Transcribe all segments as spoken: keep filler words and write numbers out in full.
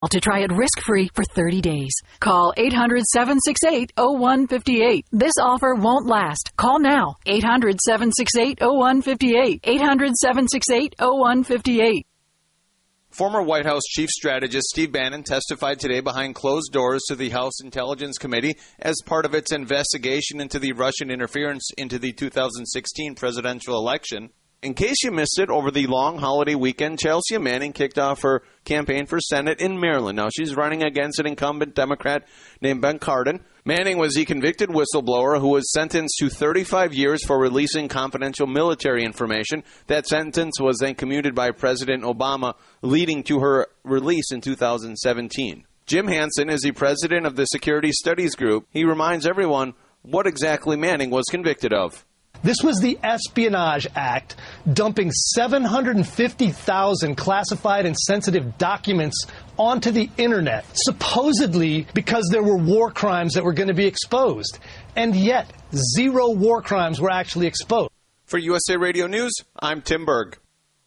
to try it risk-free for thirty days. Call eight hundred, seven six eight, zero one five eight. This offer won't last. Call now. eight hundred, seven six eight, zero one five eight. eight hundred, seven six eight, zero one five eight. Former White House Chief Strategist Steve Bannon testified today behind closed doors to the House Intelligence Committee as part of its investigation into the Russian interference into the two thousand sixteen presidential election. In case you missed it, over the long holiday weekend, Chelsea Manning kicked off her campaign for Senate in Maryland. Now, she's running against an incumbent Democrat named Ben Cardin. Manning was the convicted whistleblower who was sentenced to thirty-five years for releasing confidential military information. That sentence was then commuted by President Obama, leading to her release in two thousand seventeen. Jim Hansen is the president of the Security Studies Group. He reminds everyone what exactly Manning was convicted of. This was the Espionage Act, dumping seven hundred fifty thousand classified and sensitive documents onto the internet, supposedly because there were war crimes that were going to be exposed. And yet, zero war crimes were actually exposed. For U S A Radio News, I'm Tim Berg.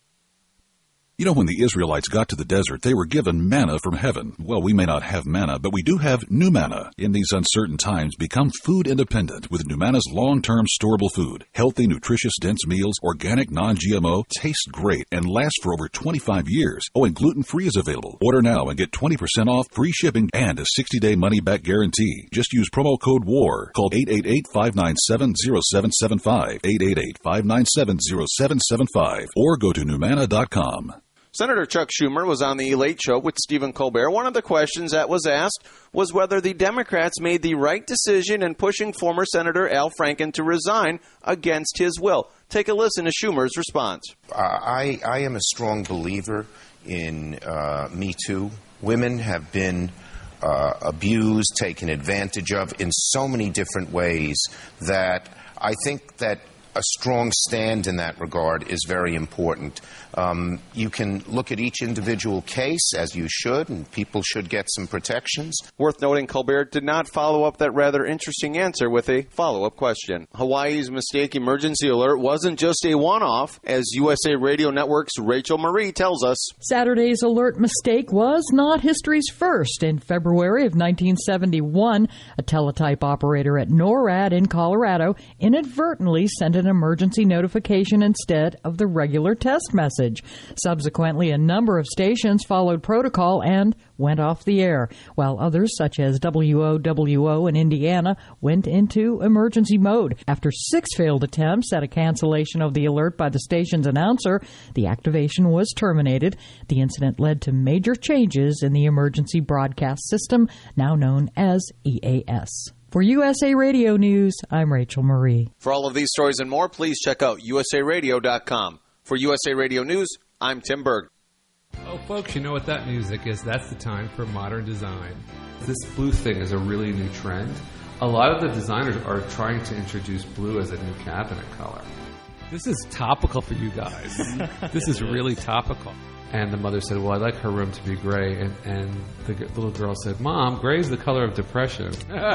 You know, when the Israelites got to the desert, they were given manna from heaven. Well, we may not have manna, but we do have new manna. In these uncertain times, become food independent with Numanna's long-term storable food. Healthy, nutritious, dense meals, organic, non-G M O, taste great, and last for over twenty-five years. Oh, and gluten-free is available. Order now and get twenty percent off, free shipping, and a sixty-day money-back guarantee. Just use promo code WAR. Call eight eight eight, five nine seven, zero seven seven five, eight eight eight, five nine seven, zero seven seven five, or go to Numanna dot com. Senator Chuck Schumer was on the Late Show with Stephen Colbert. One of the questions that was asked was whether the Democrats made the right decision in pushing former Senator Al Franken to resign against his will. Take a listen to Schumer's response. Uh, I, I am a strong believer in uh, Me Too. Women have been uh, abused, taken advantage of in so many different ways that I think that a strong stand in that regard is very important. Um, you can look at each individual case, as you should, and people should get some protections. Worth noting, Colbert did not follow up that rather interesting answer with a follow-up question. Hawaii's mistake emergency alert wasn't just a one-off, as U S A Radio Network's Rachel Marie tells us. Saturday's alert mistake was not history's first. In February of nineteen seventy-one, a teletype operator at NORAD in Colorado inadvertently sent an emergency notification instead of the regular test message. Subsequently, a number of stations followed protocol and went off the air, while others, such as W O W O in Indiana, went into emergency mode. After six failed attempts at a cancellation of the alert by the station's announcer, the activation was terminated. The incident led to major changes in the emergency broadcast system, now known as E A S. For U S A Radio News, I'm Rachel Marie. For all of these stories and more, please check out U S A radio dot com. For U S A Radio News, I'm Tim Berg. Oh, folks, you know what that music is. That's the time for modern design. This blue thing is a really new trend. A lot of the designers are trying to introduce blue as a new cabinet color. This is topical for you guys. This is really topical. And the mother said, well, I'd like her room to be gray. And, and the g- little girl said, Mom, gray is the color of depression.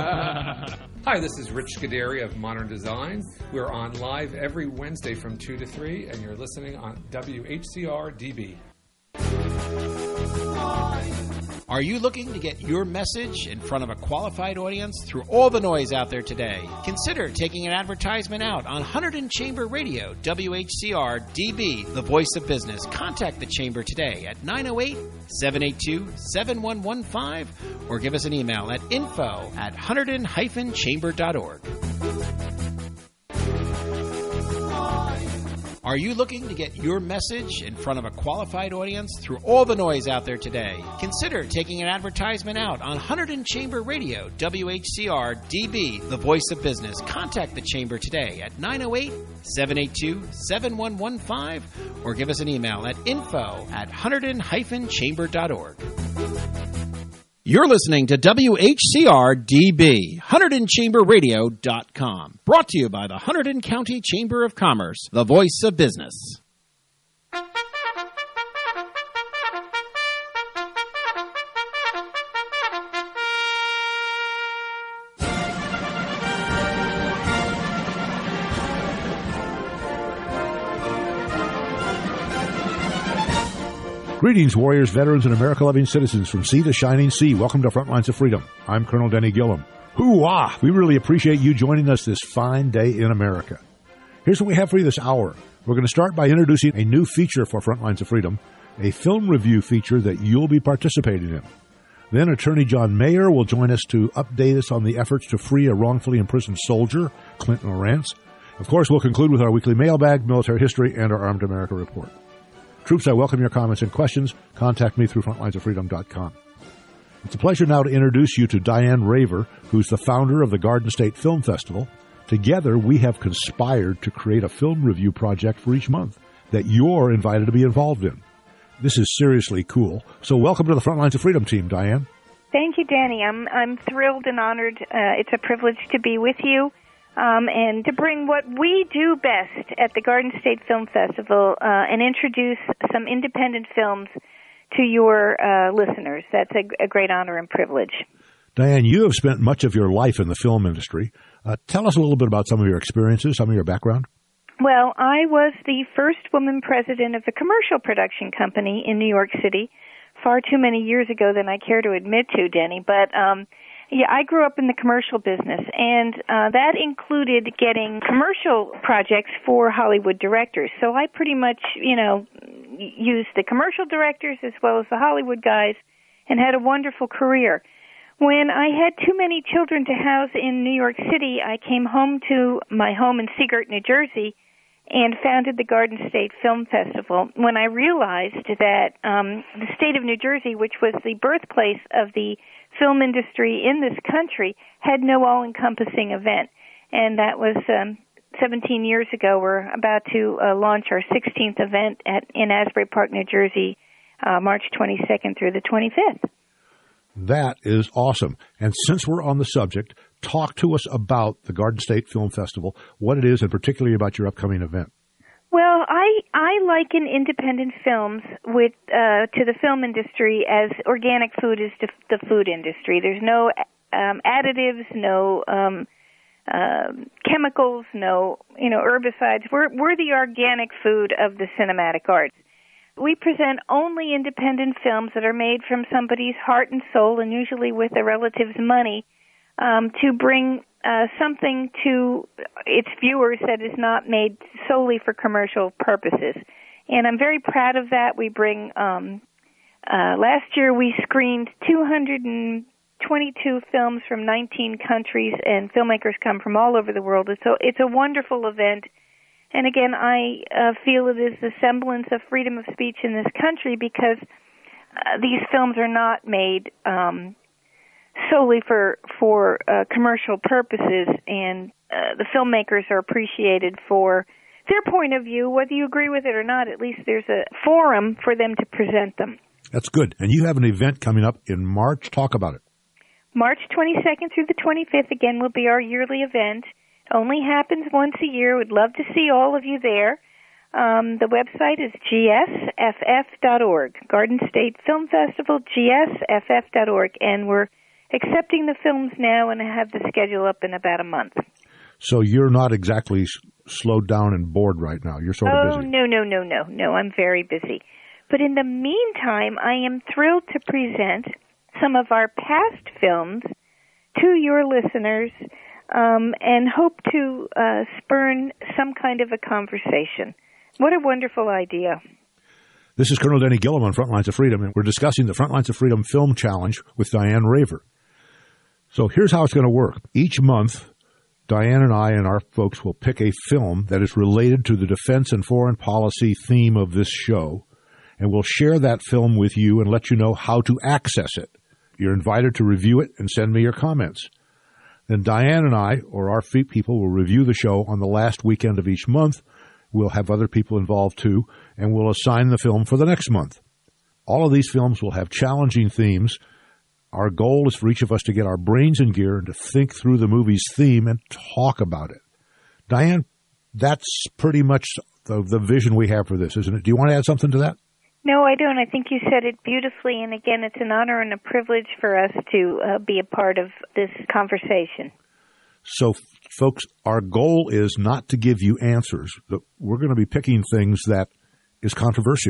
Hi, this is Rich Scuderi of Modern Design. We're on live every Wednesday from two to three, and you're listening on W H C R D B. Are you looking to get your message in front of a qualified audience through all the noise out there today? Consider taking an advertisement out on Hunterdon Chamber Radio, W H C R D B, the voice of business. Contact the Chamber today at nine oh eight, seven eight two, seven one one five or give us an email at info at hunterdon dash chamber dot org. Are you looking to get your message in front of a qualified audience through all the noise out there today? Consider taking an advertisement out on Hunterdon Chamber Radio, W H C R D B, the voice of business. Contact the Chamber today at nine oh eight, seven eight two, seven one one five or give us an email at info at hunterdon dash chamber dot org. You're listening to W H C R D B, Hunterdon Chamber Radio dot com. Brought to you by the Hunterdon County Chamber of Commerce, the voice of business. Greetings, warriors, veterans, and America-loving citizens from sea to shining sea. Welcome to Frontlines of Freedom. I'm Colonel Denny Gillum. Hoo-ah! We really appreciate you joining us this fine day in America. Here's what we have for you this hour. We're going to start by introducing a new feature for Frontlines of Freedom, a film review feature that you'll be participating in. Then Attorney John Mayer will join us to update us on the efforts to free a wrongfully imprisoned soldier, Clinton Lawrence. Of course, we'll conclude with our weekly mailbag, military history, and our Armed America report. Troops, I welcome your comments and questions. Contact me through frontlines of freedom dot com. It's a pleasure now to introduce you to Diane Raver, who's the founder of the Garden State Film Festival. Together, we have conspired to create a film review project for each month that you're invited to be involved in. This is seriously cool. So welcome to the Frontlines of Freedom team, Diane. Thank you, Danny. I'm I'm thrilled and honored. Uh, it's a privilege to be with you. Um, and to bring what we do best at the Garden State Film Festival uh, and introduce some independent films to your uh, listeners. That's a, a great honor and privilege. Diane, you have spent much of your life in the film industry. Uh, tell us a little bit about some of your experiences, some of your background. Well, I was the first woman president of a commercial production company in New York City far too many years ago than I care to admit to, Denny, but... Um, Yeah, I grew up in the commercial business, and uh, that included getting commercial projects for Hollywood directors. So I pretty much, you know, used the commercial directors as well as the Hollywood guys and had a wonderful career. When I had too many children to house in New York City, I came home to my home in Seagirt, New Jersey, and founded the Garden State Film Festival when I realized that um, the state of New Jersey, which was the birthplace of the film industry in this country, had no all-encompassing event. And that was um, seventeen years ago. We're about to uh, launch our sixteenth event at, in Asbury Park, New Jersey, uh, March twenty-second through the twenty-fifth. That is awesome. And since we're on the subject, talk to us about the Garden State Film Festival, what it is, and particularly about your upcoming event. Well, I I liken independent films with uh, to the film industry as organic food is to the food industry. There's no um, additives, no um, uh, chemicals, no you know herbicides. We're we're the organic food of the cinematic arts. We present only independent films that are made from somebody's heart and soul, and usually with a relative's money, um, to bring uh, something to its viewers that is not made solely for commercial purposes. And I'm very proud of that. We bring, um, uh, last year we screened two hundred twenty-two films from nineteen countries, and filmmakers come from all over the world. It's a, it's a wonderful event. And again, I uh, feel it is the semblance of freedom of speech in this country because uh, these films are not made um, solely for for uh, commercial purposes, and uh, the filmmakers are appreciated for their point of view. Whether you agree with it or not, at least there's a forum for them to present them. That's good. And you have an event coming up in March. Talk about it. March twenty-second through the twenty-fifth, again, will be our yearly event. Only happens once a year. We'd love to see all of you there. Um, the website is G S F F dot org, Garden State Film Festival, G S F F dot org, and we're accepting the films now and have the schedule up in about a month. So you're not exactly slowed down and bored right now. You're sort of oh, busy. Oh, no, no, no, no, no. I'm very busy. But in the meantime, I am thrilled to present some of our past films to your listeners, Um, and hope to uh, spurn some kind of a conversation. What a wonderful idea. This is Colonel Denny Gillum on Frontlines of Freedom, and we're discussing the Frontlines of Freedom Film Challenge with Diane Raver. So here's how it's going to work. Each month, Diane and I and our folks will pick a film that is related to the defense and foreign policy theme of this show, and we'll share that film with you and let you know how to access it. You're invited to review it and send me your comments. Then Diane and I, or our feet people, will review the show on the last weekend of each month. We'll have other people involved too, and we'll assign the film for the next month. All of these films will have challenging themes. Our goal is for each of us to get our brains in gear and to think through the movie's theme and talk about it. Diane, that's pretty much the, the vision we have for this, isn't it? Do you want to add something to that? No, I don't. I think you said it beautifully, and again, it's an honor and a privilege for us to uh, be a part of this conversation. So, folks, our goal is not to give you answers, but we're going to be picking things that is controversial.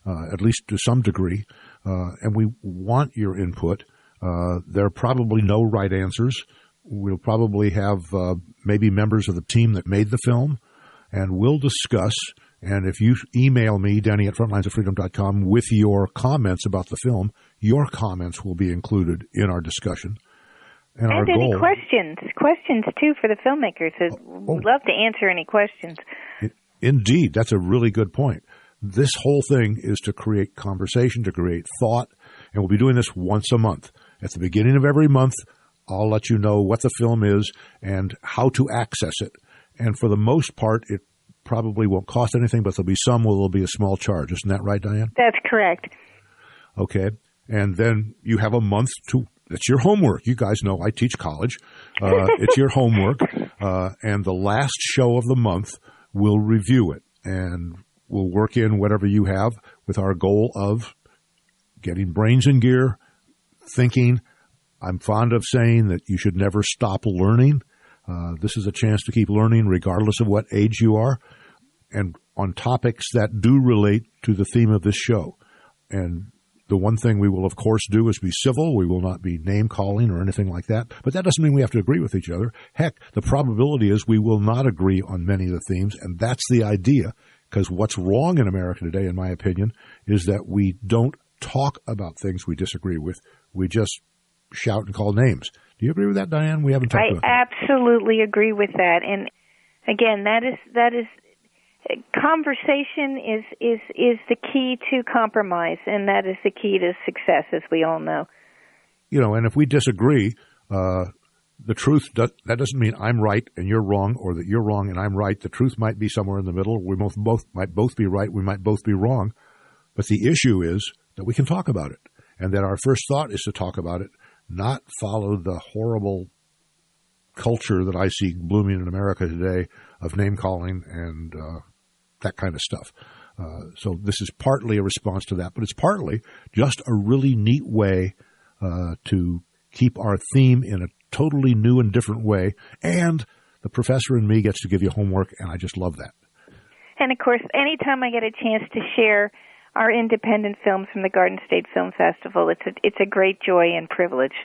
uh, at least to some degree, uh, and we want your input. Uh, there are probably no right answers. We'll probably have uh, maybe members of the team that made the film, and we'll discuss. And if you email me, Danny at frontlines of freedom dot com, with your comments about the film, your comments will be included in our discussion. And, and our any goal, questions, questions too for the filmmakers. Oh, We'd love to answer any questions. Indeed, that's a really good point. This whole thing is to create conversation, to create thought, and we'll be doing this once a month. At the beginning of every month, I'll let you know what the film is and how to access it. And for the most part, it probably won't cost anything, but there'll be some where there'll be a small charge. Isn't that right, Diane? That's correct. Okay. And then you have a month to, it's your homework. You guys know I teach college. Uh, it's your homework. Uh, and the last show of the month, we'll review it. And we'll work in whatever you have with our goal of getting brains in gear, thinking. I'm fond of saying that you should never stop learning. Uh, this is a chance to keep learning regardless of what age you are, and on topics that do relate to the theme of this show. And the one thing we will, of course, do is be civil. We will not be name-calling or anything like that. But that doesn't mean we have to agree with each other. Heck, the probability is we will not agree on many of the themes, and that's the idea, because what's wrong in America today, in my opinion, is that we don't talk about things we disagree with. We just shout and call names. Do you agree with that, Diane? We haven't talked I about that. absolutely agree with that. And again, that is that is conversation is is is the key to compromise, and that is the key to success, as we all know. You know, and if we disagree, uh, the truth does, that doesn't mean I'm right and you're wrong, or that you're wrong and I'm right. The truth might be somewhere in the middle. We both both might both be right. We might both be wrong. But the issue is that we can talk about it, and that our first thought is to talk about it, not follow the horrible culture that I see blooming in America today of name-calling and uh, that kind of stuff. Uh, so this is partly a response to that, but it's partly just a really neat way uh, to keep our theme in a totally new and different way. And the professor and me gets to give you homework, and I just love that. And, of course, anytime I get a chance to share our independent films from the Garden State Film Festival, it's a, it's a great joy and privilege.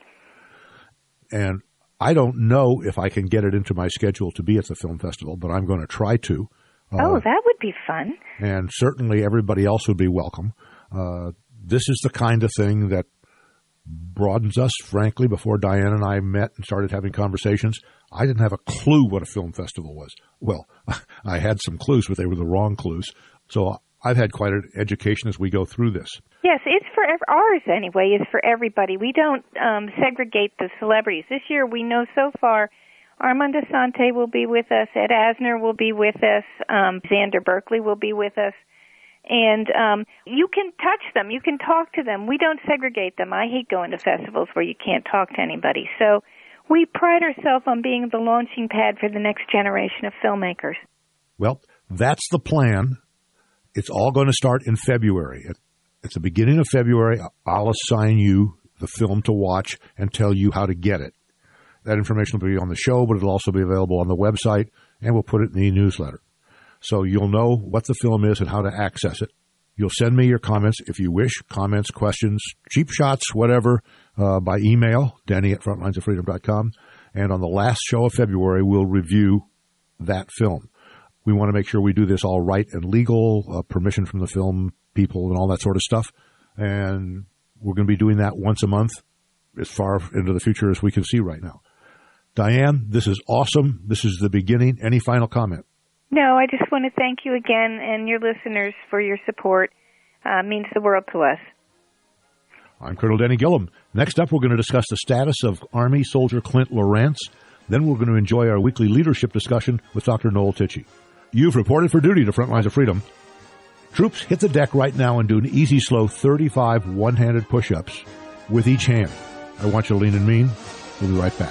And I don't know if I can get it into my schedule to be at the film festival, but I'm going to try to. Uh, oh, that would be fun. And certainly everybody else would be welcome. Uh, this is the kind of thing that broadens us, frankly. Before Diane and I met and started having conversations, I didn't have a clue what a film festival was. Well, I had some clues, but they were the wrong clues. So I've had quite an education as we go through this. Yes, it's for ev- ours anyway. Is for everybody. We don't um, segregate the celebrities. This year, we know so far, Armand Assante will be with us. Ed Asner will be with us. Um, Xander Berkeley will be with us. And um, you can touch them. You can talk to them. We don't segregate them. I hate going to festivals where you can't talk to anybody. So we pride ourselves on being the launching pad for the next generation of filmmakers. Well, that's the plan. It's all going to start in February. At, at the beginning of February, I'll assign you the film to watch and tell you how to get it. That information will be on the show, but it'll also be available on the website, and we'll put it in the newsletter. So you'll know what the film is and how to access it. You'll send me your comments if you wish, comments, questions, cheap shots, whatever, uh, by email, Danny at frontlines of freedom dot com. And on the last show of February, we'll review that film. We want to make sure we do this all right and legal, uh, permission from the film people and all that sort of stuff. And we're going to be doing that once a month as far into the future as we can see right now. Diane, this is awesome. This is the beginning. Any final comment? No, I just want to thank you again and your listeners for your support. Uh, it means the world to us. I'm Colonel Denny Gillum. Next up, we're going to discuss the status of Army soldier Clint Lawrence. Then we're going to enjoy our weekly leadership discussion with Doctor Noel Tichy. You've reported for duty to Frontlines of Freedom. Troops, hit the deck right now and do an easy, slow thirty-five one-handed push-ups with each hand. I want you to lean and mean. We'll be right back.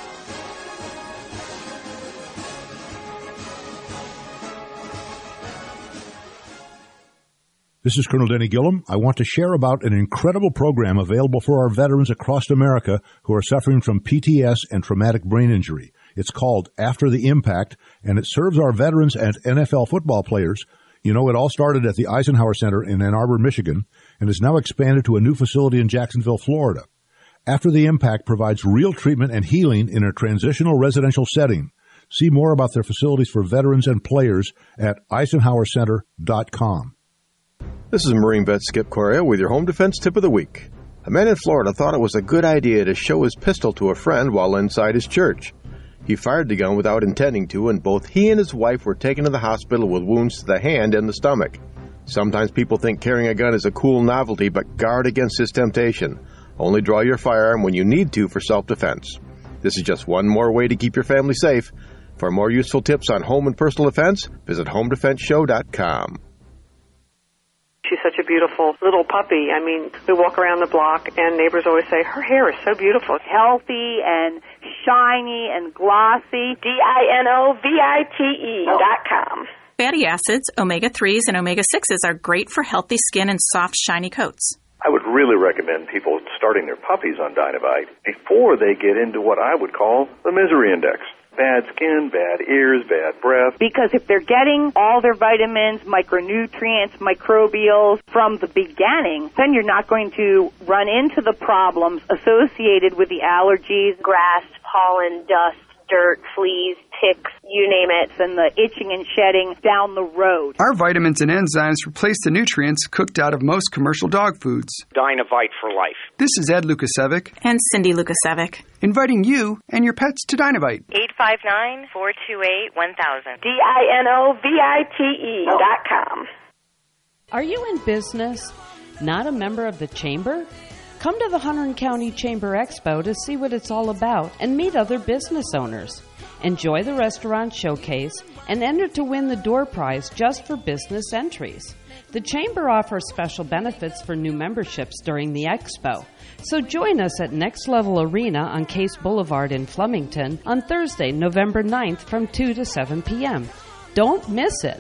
This is Colonel Denny Gillum. I want to share about an incredible program available for our veterans across America who are suffering from P T S and traumatic brain injury. It's called After the Impact, and it serves our veterans and N F L football players You know, it all started at the Eisenhower Center in Ann Arbor, Michigan, and is now expanded to a new facility in Jacksonville, Florida. After the Impact provides real treatment and healing in a transitional residential setting. See more about their facilities for veterans and players at eisenhower center dot com. This is Marine vet Skip Correa with your home defense tip of the week. A man in Florida thought it was a good idea to show his pistol to a friend while inside his church. He fired the gun without intending to, and both he and his wife were taken to the hospital with wounds to the hand and the stomach. Sometimes people think carrying a gun is a cool novelty, but guard against this temptation. Only draw your firearm when you need to for self-defense. This is just one more way to keep your family safe. For more useful tips on home and personal defense, visit home defense show dot com. She's such a beautiful little puppy. I mean, we walk around the block and neighbors always say, her hair is so beautiful. Healthy and shiny and glossy. D I N O V I T E dot com. Fatty acids, omega threes, and omega sixes are great for healthy skin and soft, shiny coats. I would really recommend people starting their puppies on Dynavite before they get into what I would call the misery index. Bad skin, bad ears, bad breath. Because if they're getting all their vitamins, micronutrients, microbials from the beginning, then you're not going to run into the problems associated with the allergies, grass, pollen, dust, dirt, fleas, ticks, you name it, and the itching and shedding down the road. Our vitamins and enzymes replace the nutrients cooked out of most commercial dog foods. Dynavite for life. This is Ed Lukasevic and Cindy Lukasevic, inviting you and your pets to Dynavite. eight five nine, four two eight, one thousand. D I N O V I T E dot com. Are you in business? Not a member of the Chamber? Come to the Hunterdon County Chamber Expo to see what it's all about and meet other business owners. Enjoy the restaurant showcase and enter to win the door prize just for business entries. The Chamber offers special benefits for new memberships during the expo. So join us at Next Level Arena on Case Boulevard in Flemington on Thursday, November ninth from two to seven p.m. Don't miss it.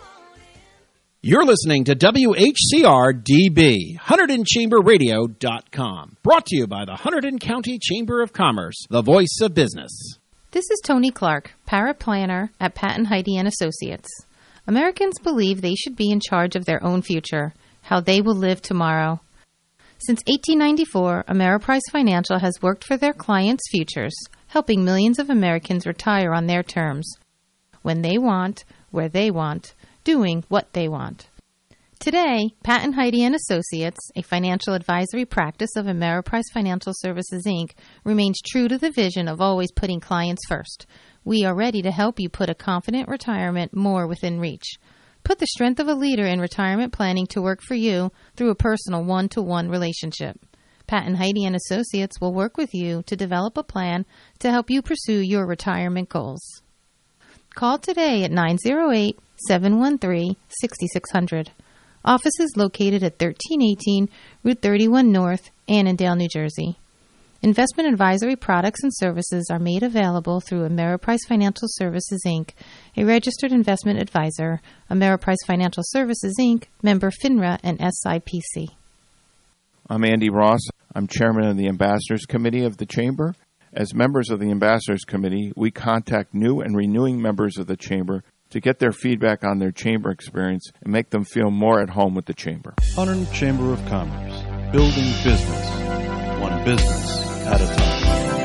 You're listening to W H C R D B, Hunterdon Chamber Radio dot com. Brought to you by the Hunterdon County Chamber of Commerce, the voice of business. This is Tony Clark, paraplanner at Patton Heide and Associates. Americans believe they should be in charge of their own future, how they will live tomorrow. Since eighteen ninety-four, Ameriprise Financial has worked for their clients' futures, helping millions of Americans retire on their terms, when they want, where they want, doing what they want. Today, Patton Heide and Associates, a financial advisory practice of Ameriprise Financial Services, Incorporated, remains true to the vision of always putting clients first. We are ready to help you put a confident retirement more within reach. Put the strength of a leader in retirement planning to work for you through a personal one-to-one relationship. Patton Heide and Associates will work with you to develop a plan to help you pursue your retirement goals. Call today at nine oh eight, seven one three, six six zero zero. Office is located at thirteen eighteen Route thirty-one North, Annandale, New Jersey. Investment advisory products and services are made available through Ameriprise Financial Services, Incorporated, a registered investment advisor, Ameriprise Financial Services, Incorporated, member FINRA and S I P C. I'm Andy Ross. I'm chairman of the Ambassadors Committee of the Chamber. As members of the Ambassadors Committee, we contact new and renewing members of the Chamber to get their feedback on their Chamber experience and make them feel more at home with the Chamber. Hunterdon Chamber of Commerce, building business, one business at a time.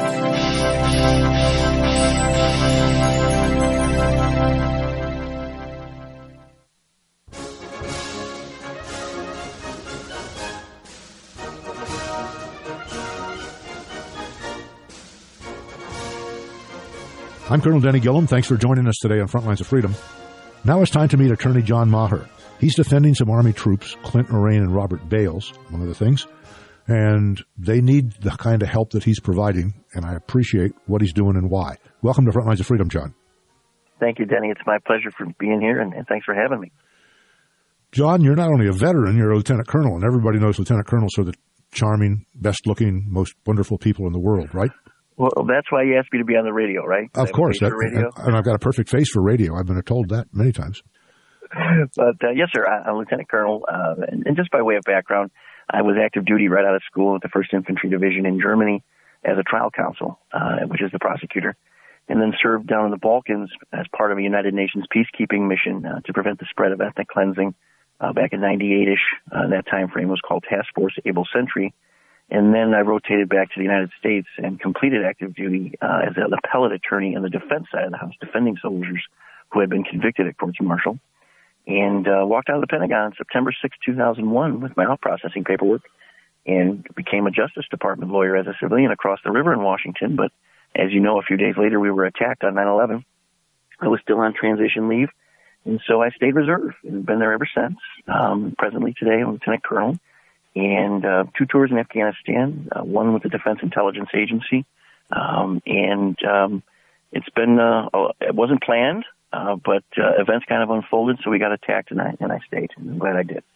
I'm Colonel Denny Gillum. Thanks for joining us today on Frontlines of Freedom. Now it's time to meet Attorney John Maher. He's defending some Army troops, Clint Moraine and Robert Bales, among other things, and they need the kind of help that he's providing, and I appreciate what he's doing and why. Welcome to Frontlines of Freedom, John. Thank you, Denny. It's my pleasure for being here, and, and thanks for having me. John, you're not only a veteran, you're a lieutenant colonel, and everybody knows lieutenant colonels are the charming, best-looking, most wonderful people in the world, right? Well, that's why you asked me to be on the radio, right? Of course. That, radio? And, and I've got a perfect face for radio. I've been told that many times. But, uh, yes, sir, I'm a lieutenant colonel. Uh, and, and just by way of background, I was active duty right out of school at the first Infantry Division in Germany as a trial counsel, uh, which is the prosecutor. and then served down in the Balkans as part of a United Nations peacekeeping mission uh, to prevent the spread of ethnic cleansing uh, back in ninety-eight-ish. Uh, that time frame was called Task Force Able Sentry. And then I rotated back to the United States and completed active duty uh, as an appellate attorney on the defense side of the House, defending soldiers who had been convicted at courts-martial, and uh, walked out of the Pentagon September sixth, two thousand one with my processing paperwork, and became a Justice Department lawyer as a civilian across the river in Washington. But as you know, a few days later, we were attacked on nine eleven. I was still on transition leave, and so I stayed reserve and been there ever since. Um, presently today, I'm a lieutenant colonel, and uh, two tours in Afghanistan, uh, one with the Defense Intelligence Agency, um, and um, it's been, uh, it wasn't planned, uh, but uh, events kind of unfolded, so we got attacked, and I, and I stayed, and I'm glad I did.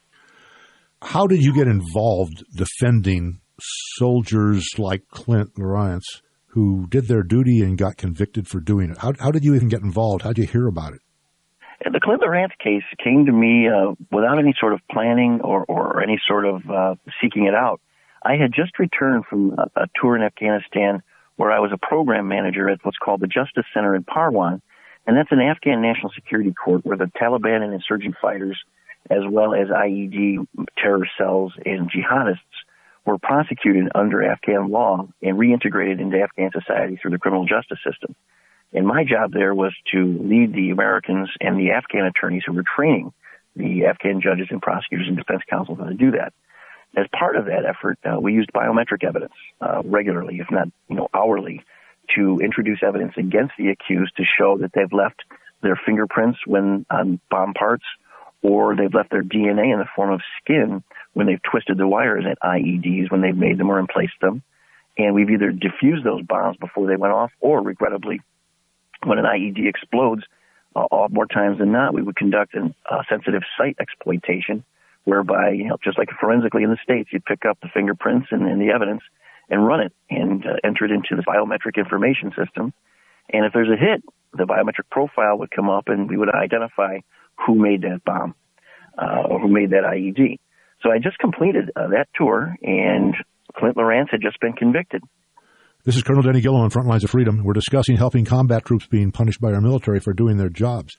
How did you get involved defending soldiers like Clint Lawrence, who did their duty and got convicted for doing it? How, how did you even get involved? How did you hear about it? The Clint Lawrence case came to me uh, without any sort of planning or, or any sort of uh, seeking it out. I had just returned from a, a tour in Afghanistan where I was a program manager at what's called the Justice Center in Parwan, and that's an Afghan national security court where the Taliban and insurgent fighters, as well as I E D terror cells and jihadists, were prosecuted under Afghan law and reintegrated into Afghan society through the criminal justice system. And my job there was to lead the Americans and the Afghan attorneys who were training the Afghan judges and prosecutors and defense counsels how to do that. As part of that effort, uh, we used biometric evidence uh, regularly, if not you know hourly, to introduce evidence against the accused to show that they've left their fingerprints when on bomb parts, or they've left their D N A in the form of skin when they've twisted the wires at I E Ds, when they've made them or emplaced them. And we've either diffused those bombs before they went off, or regrettably, when an I E D explodes, uh, all more times than not, we would conduct a uh, sensitive site exploitation, whereby, you know, just like forensically in the States, you'd pick up the fingerprints and, and the evidence and run it and uh, enter it into the biometric information system. And if there's a hit, the biometric profile would come up and we would identify who made that bomb uh, or who made that I E D. So I just completed uh, that tour, and Clint Lawrence had just been convicted. This is Colonel Denny Gilliam on Front Lines of Freedom. We're discussing helping combat troops being punished by our military for doing their jobs.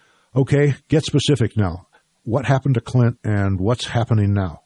Okay, get specific now. What happened to Clint and what's happening now?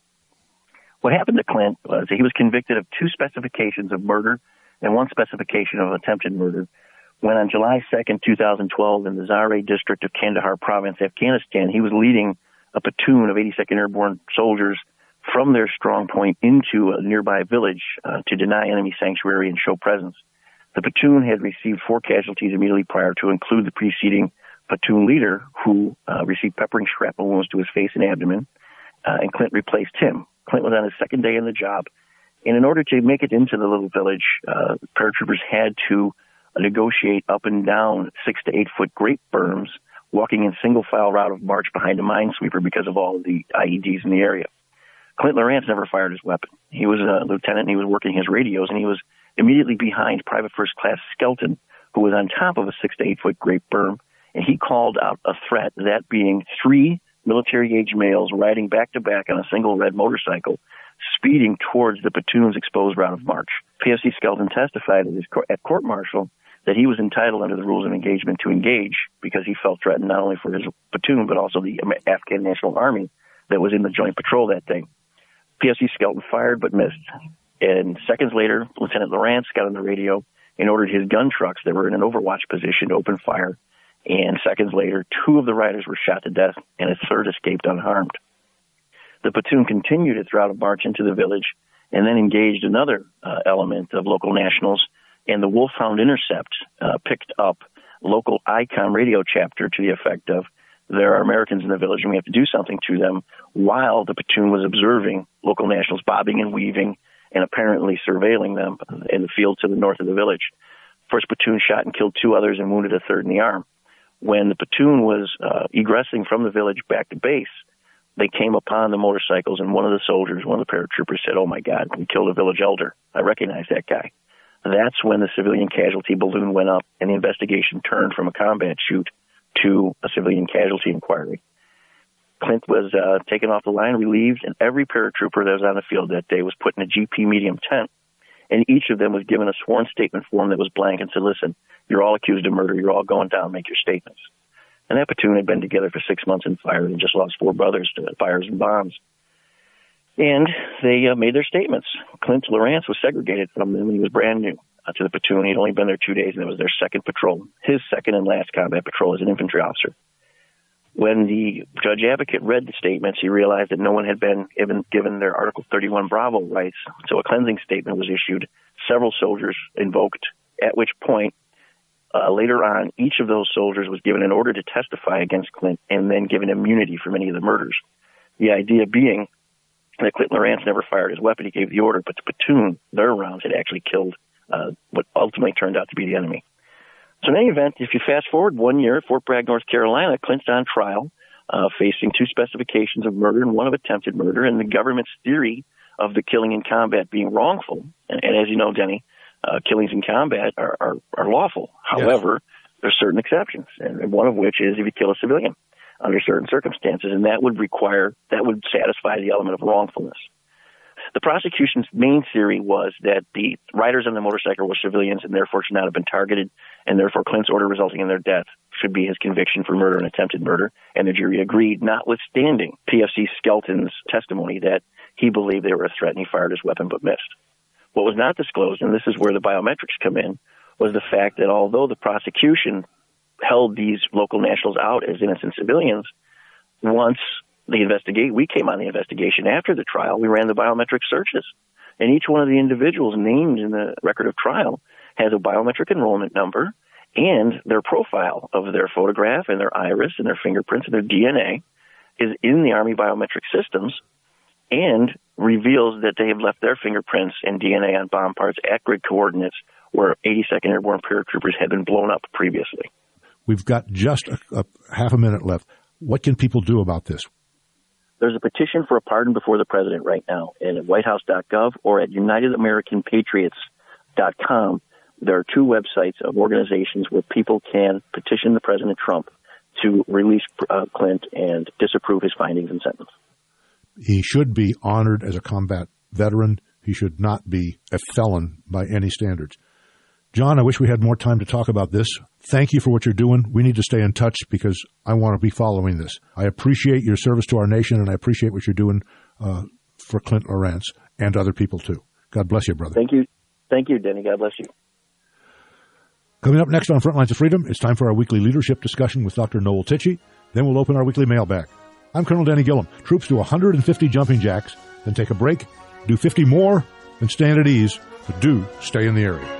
What happened to Clint was he was convicted of two specifications of murder and one specification of attempted murder when on July second, two thousand twelve, in the Zare district of Kandahar province, Afghanistan, he was leading a platoon of eighty-second Airborne soldiers from their strong point into a nearby village uh, to deny enemy sanctuary and show presence. The platoon had received four casualties immediately prior to include the preceding platoon leader, who uh, received peppering shrapnel wounds to his face and abdomen, uh, and Clint replaced him. Clint was on his second day in the job, and in order to make it into the little village, uh, paratroopers had to uh, negotiate up and down six to eight foot grape berms, walking in single file route of march behind a minesweeper because of all of the I E Ds in the area. Clint Lawrence never fired his weapon. He was a lieutenant, and he was working his radios, and he was immediately behind Private First Class Skelton, who was on top of a six to eight foot grape berm, and he called out a threat, that being three military-age males riding back-to-back on a single red motorcycle, speeding towards the platoon's exposed route of march. P F C Skelton testified at, his court, at court-martial that he was entitled under the rules of engagement to engage because he felt threatened not only for his platoon but also the Afghan National Army that was in the joint patrol that day. P F C Skelton fired but missed. And seconds later, Lieutenant Lawrence got on the radio and ordered his gun trucks that were in an overwatch position to open fire. And seconds later, two of the riders were shot to death, and a third escaped unharmed. The platoon continued its route of march into the village and then engaged another uh, element of local nationals, and the Wolfhound Intercept uh, picked up local I COM radio chapter to the effect of, there are Americans in the village and we have to do something to them, while the platoon was observing local nationals bobbing and weaving and apparently surveilling them in the field to the north of the village. First platoon shot and killed two others and wounded a third in the arm. When the platoon was uh, egressing from the village back to base, they came upon the motorcycles, and one of the soldiers, one of the paratroopers said, "Oh my God, we killed a village elder. I recognize that guy." That's when the civilian casualty balloon went up, and the investigation turned from a combat shoot to a civilian casualty inquiry. Clint was uh, taken off the line, relieved, and every paratrooper that was on the field that day was put in a G P medium tent and each of them was given a sworn statement form that was blank and said, listen, you're all accused of murder. You're all going down. Make your statements. And that platoon had been together for six months and fired and just lost four brothers to fires and bombs. And they uh, made their statements. Clint Lorance was segregated from them when he was brand new uh, to the platoon. He'd only been there two days, and it was their second patrol, his second and last combat patrol as an infantry officer. When the judge advocate read the statements, he realized that no one had been given, given their Article thirty-one Bravo rights, so a cleansing statement was issued. Several soldiers invoked, at which point, uh, later on, each of those soldiers was given an order to testify against Clint and then given immunity from any of the murders. The idea being that Clint Lorance never fired his weapon. He gave the order, but the platoon, their rounds, had actually killed uh, what ultimately turned out to be the enemy. So in any event, if you fast forward one year at Fort Bragg, North Carolina, Clint's on trial, uh, facing two specifications of murder and one of attempted murder, and the government's theory of the killing in combat being wrongful. And, and as you know, Denny, uh, killings in combat are, are, are lawful. However, yes. There's certain exceptions, and one of which is if you kill a civilian under certain circumstances, and that would require, that would satisfy the element of wrongfulness. The prosecution's main theory was that the riders on the motorcycle were civilians and therefore should not have been targeted, and therefore Clint's order resulting in their death should be his conviction for murder and attempted murder, and the jury agreed, notwithstanding P F C Skelton's testimony that he believed they were a threat and he fired his weapon but missed. What was not disclosed, and this is where the biometrics come in, was the fact that although the prosecution held these local nationals out as innocent civilians, once the investigate, we came on the investigation after the trial, we ran the biometric searches. And each one of the individuals named in the record of trial has a biometric enrollment number and their profile of their photograph and their iris and their fingerprints and their D N A is in the Army biometric systems and reveals that they have left their fingerprints and D N A on bomb parts at grid coordinates where eighty-second Airborne paratroopers had been blown up previously. We've got just a, a half a minute left. What can people do about this? There's a petition for a pardon before the president right now at white house dot gov or at united american patriots dot com. There are two websites of organizations where people can petition the President Trump to release uh, Clint and disapprove his findings and sentence. He should be honored as a combat veteran. He should not be a felon by any standards. John, I wish we had more time to talk about this. Thank you for what you're doing. We need to stay in touch because I want to be following this. I appreciate your service to our nation, and I appreciate what you're doing uh, for Clint Lorance and other people, too. God bless you, brother. Thank you. Thank you, Denny. God bless you. Coming up next on Frontlines of Freedom, it's time for our weekly leadership discussion with Doctor Noel Tichy. Then we'll open our weekly mailbag. I'm Colonel Danny Gillum. Troops do one hundred fifty jumping jacks, then take a break, do fifty more, then stand at ease, but do stay in the area.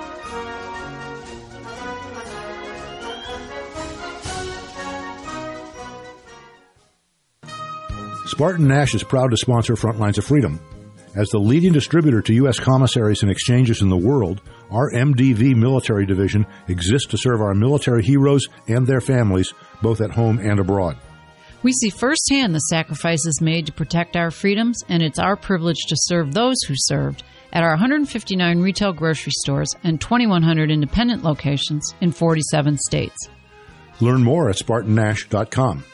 Spartan Nash is proud to sponsor Frontlines of Freedom. As the leading distributor to U S commissaries and exchanges in the world, our M D V military division exists to serve our military heroes and their families, both at home and abroad. We see firsthand the sacrifices made to protect our freedoms, and it's our privilege to serve those who served at our one hundred fifty-nine retail grocery stores and twenty-one hundred independent locations in forty-seven states. Learn more at spartan nash dot com.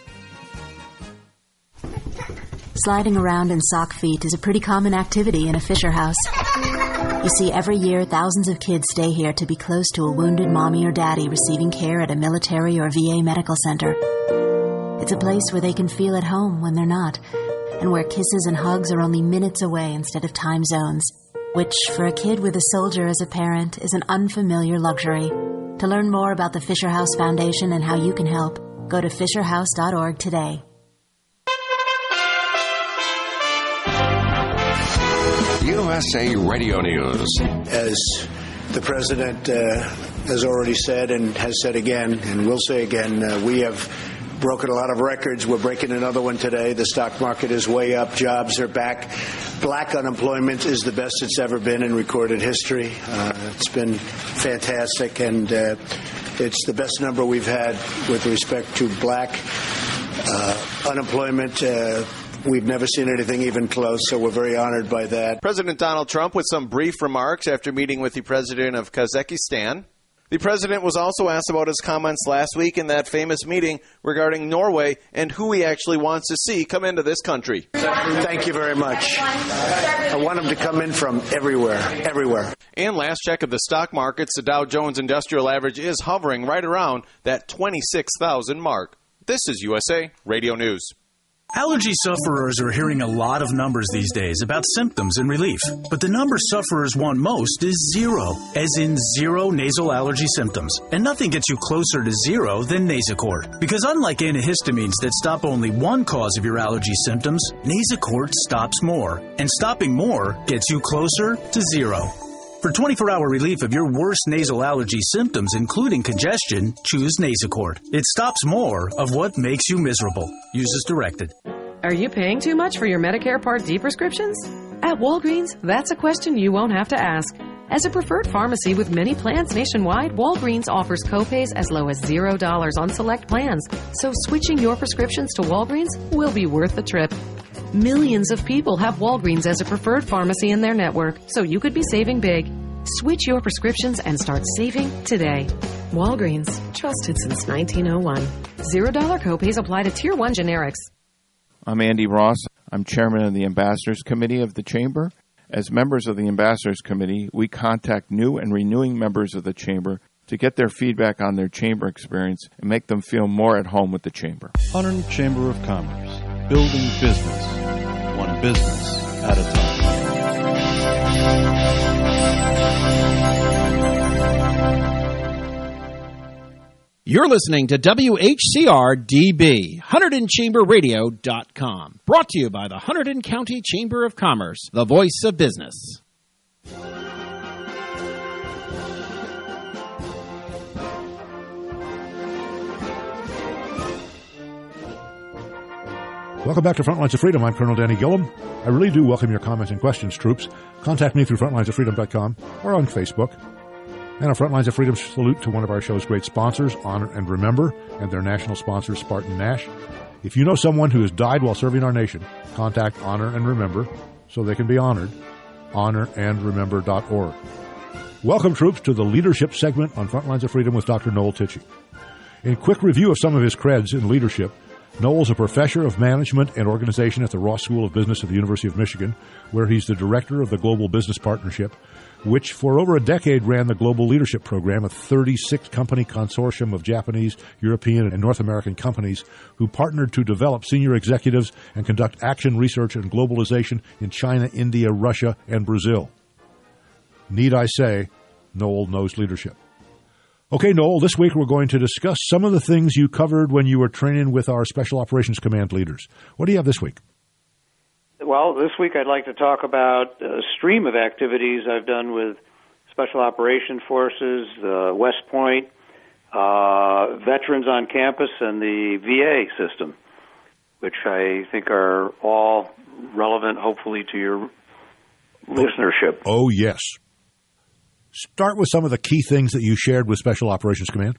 Sliding around in sock feet is a pretty common activity in a Fisher House. You see, every year, thousands of kids stay here to be close to a wounded mommy or daddy receiving care at a military or V A medical center. It's a place where they can feel at home when they're not, and where kisses and hugs are only minutes away instead of time zones, which, for a kid with a soldier as a parent, is an unfamiliar luxury. To learn more about the Fisher House Foundation and how you can help, go to fisher house dot org today. U S A Radio News. As the President uh, has already said and has said again and will say again, uh, we have broken a lot of records. We're breaking another one today. The stock market is way up. Jobs are back. Black unemployment is the best it's ever been in recorded history. Uh, it's been fantastic, and uh, it's the best number we've had with respect to black uh, unemployment. Uh, We've never seen anything even close, so we're very honored by that. President Donald Trump with some brief remarks after meeting with the president of Kazakhstan. The president was also asked about his comments last week in that famous meeting regarding Norway and who he actually wants to see come into this country. Thank you very much. I want them to come in from everywhere, everywhere. And last check of the stock markets, the Dow Jones Industrial Average is hovering right around that twenty-six thousand mark. This is U S A Radio News. Allergy sufferers are hearing a lot of numbers these days about symptoms and relief. But the number sufferers want most is zero, as in zero nasal allergy symptoms. And nothing gets you closer to zero than Nasacort. Because unlike antihistamines that stop only one cause of your allergy symptoms, Nasacort stops more. And stopping more gets you closer to zero. For twenty-four hour relief of your worst nasal allergy symptoms, including congestion, choose Nasacort. It stops more of what makes you miserable. Use as directed. Are you paying too much for your Medicare Part D prescriptions? At Walgreens, that's a question you won't have to ask. As a preferred pharmacy with many plans nationwide, Walgreens offers copays as low as zero dollars on select plans. So switching your prescriptions to Walgreens will be worth the trip. Millions of people have Walgreens as a preferred pharmacy in their network, so you could be saving big. Switch your prescriptions and start saving today. Walgreens, trusted since nineteen oh one. Zero dollar copays apply to Tier one generics. I'm Andy Ross. I'm chairman of the Ambassadors Committee of the Chamber. As members of the Ambassadors Committee, we contact new and renewing members of the Chamber to get their feedback on their Chamber experience and make them feel more at home with the Chamber. Hunterdon Chamber of Commerce. Building business, one business at a time. You're listening to W H C R D B, Hunterdon Chamber Radio dot com. Brought to you by the Hunterdon County Chamber of Commerce, the voice of business. Welcome back to Frontlines of Freedom. I'm Colonel Danny Gillum. I really do welcome your comments and questions, troops. Contact me through frontlines of freedom dot com or on Facebook. And a Frontlines of Freedom salute to one of our show's great sponsors, Honor and Remember, and their national sponsor, Spartan Nash. If you know someone who has died while serving our nation, contact Honor and Remember so they can be honored. honor and remember dot org. Welcome, troops, to the leadership segment on Frontlines of Freedom with Doctor Noel Tichy. In quick review of some of his creds in leadership, Noel's a professor of management and organization at the Ross School of Business at the University of Michigan, where he's the director of the Global Business Partnership, which for over a decade ran the Global Leadership Program, a thirty-six company consortium of Japanese, European, and North American companies who partnered to develop senior executives and conduct action research and globalization in China, India, Russia, and Brazil. Need I say, Noel knows leadership. Okay, Noel, this week we're going to discuss some of the things you covered when you were training with our Special Operations Command leaders. What do you have this week? Well, this week I'd like to talk about a stream of activities I've done with Special Operations Forces, uh, West Point, uh, veterans on campus, and the V A system, which I think are all relevant, hopefully, to your listenership. Oh, yes. Start with some of the key things that you shared with Special Operations Command.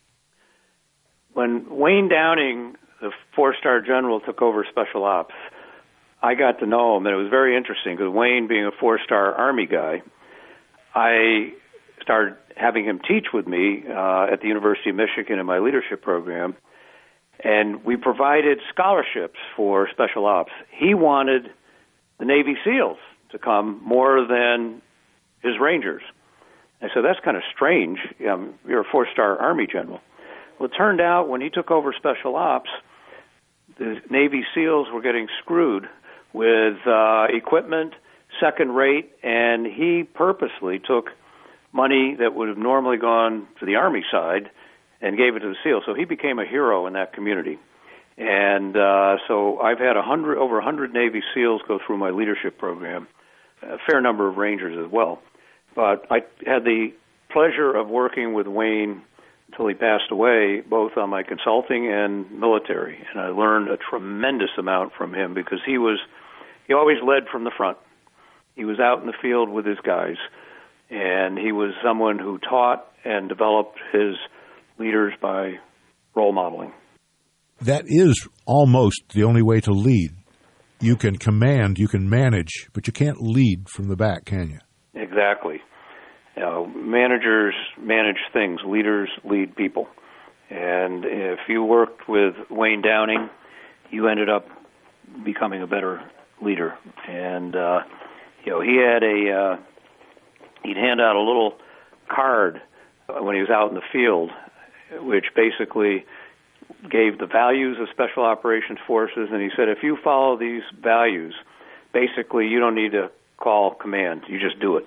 When Wayne Downing, the four-star general, took over Special Ops, I got to know him, and it was very interesting because Wayne, being a four-star Army guy, I started having him teach with me uh, at the University of Michigan in my leadership program, and we provided scholarships for Special Ops. He wanted the Navy SEALs to come more than his Rangers. I said, that's kind of strange. Um, you're a four-star Army general. Well, it turned out when he took over Special Ops, the Navy SEALs were getting screwed with uh, equipment, second rate, and he purposely took money that would have normally gone to the Army side and gave it to the SEALs. So he became a hero in that community. And uh, so I've had a hundred, over one hundred Navy SEALs go through my leadership program, a fair number of Rangers as well. But I had the pleasure of working with Wayne until he passed away, both on my consulting and military. And I learned a tremendous amount from him because he was, he always led from the front. He was out in the field with his guys. And he was someone who taught and developed his leaders by role modeling. That is almost the only way to lead. You can command, you can manage, but you can't lead from the back, can you? Exactly. You know, managers manage things. Leaders lead people. And if you worked with Wayne Downing, you ended up becoming a better leader. And, uh, you know, he had a, uh, he'd hand out a little card when he was out in the field, which basically gave the values of Special Operations Forces. And he said, if you follow these values, basically you don't need to call command. You just do it.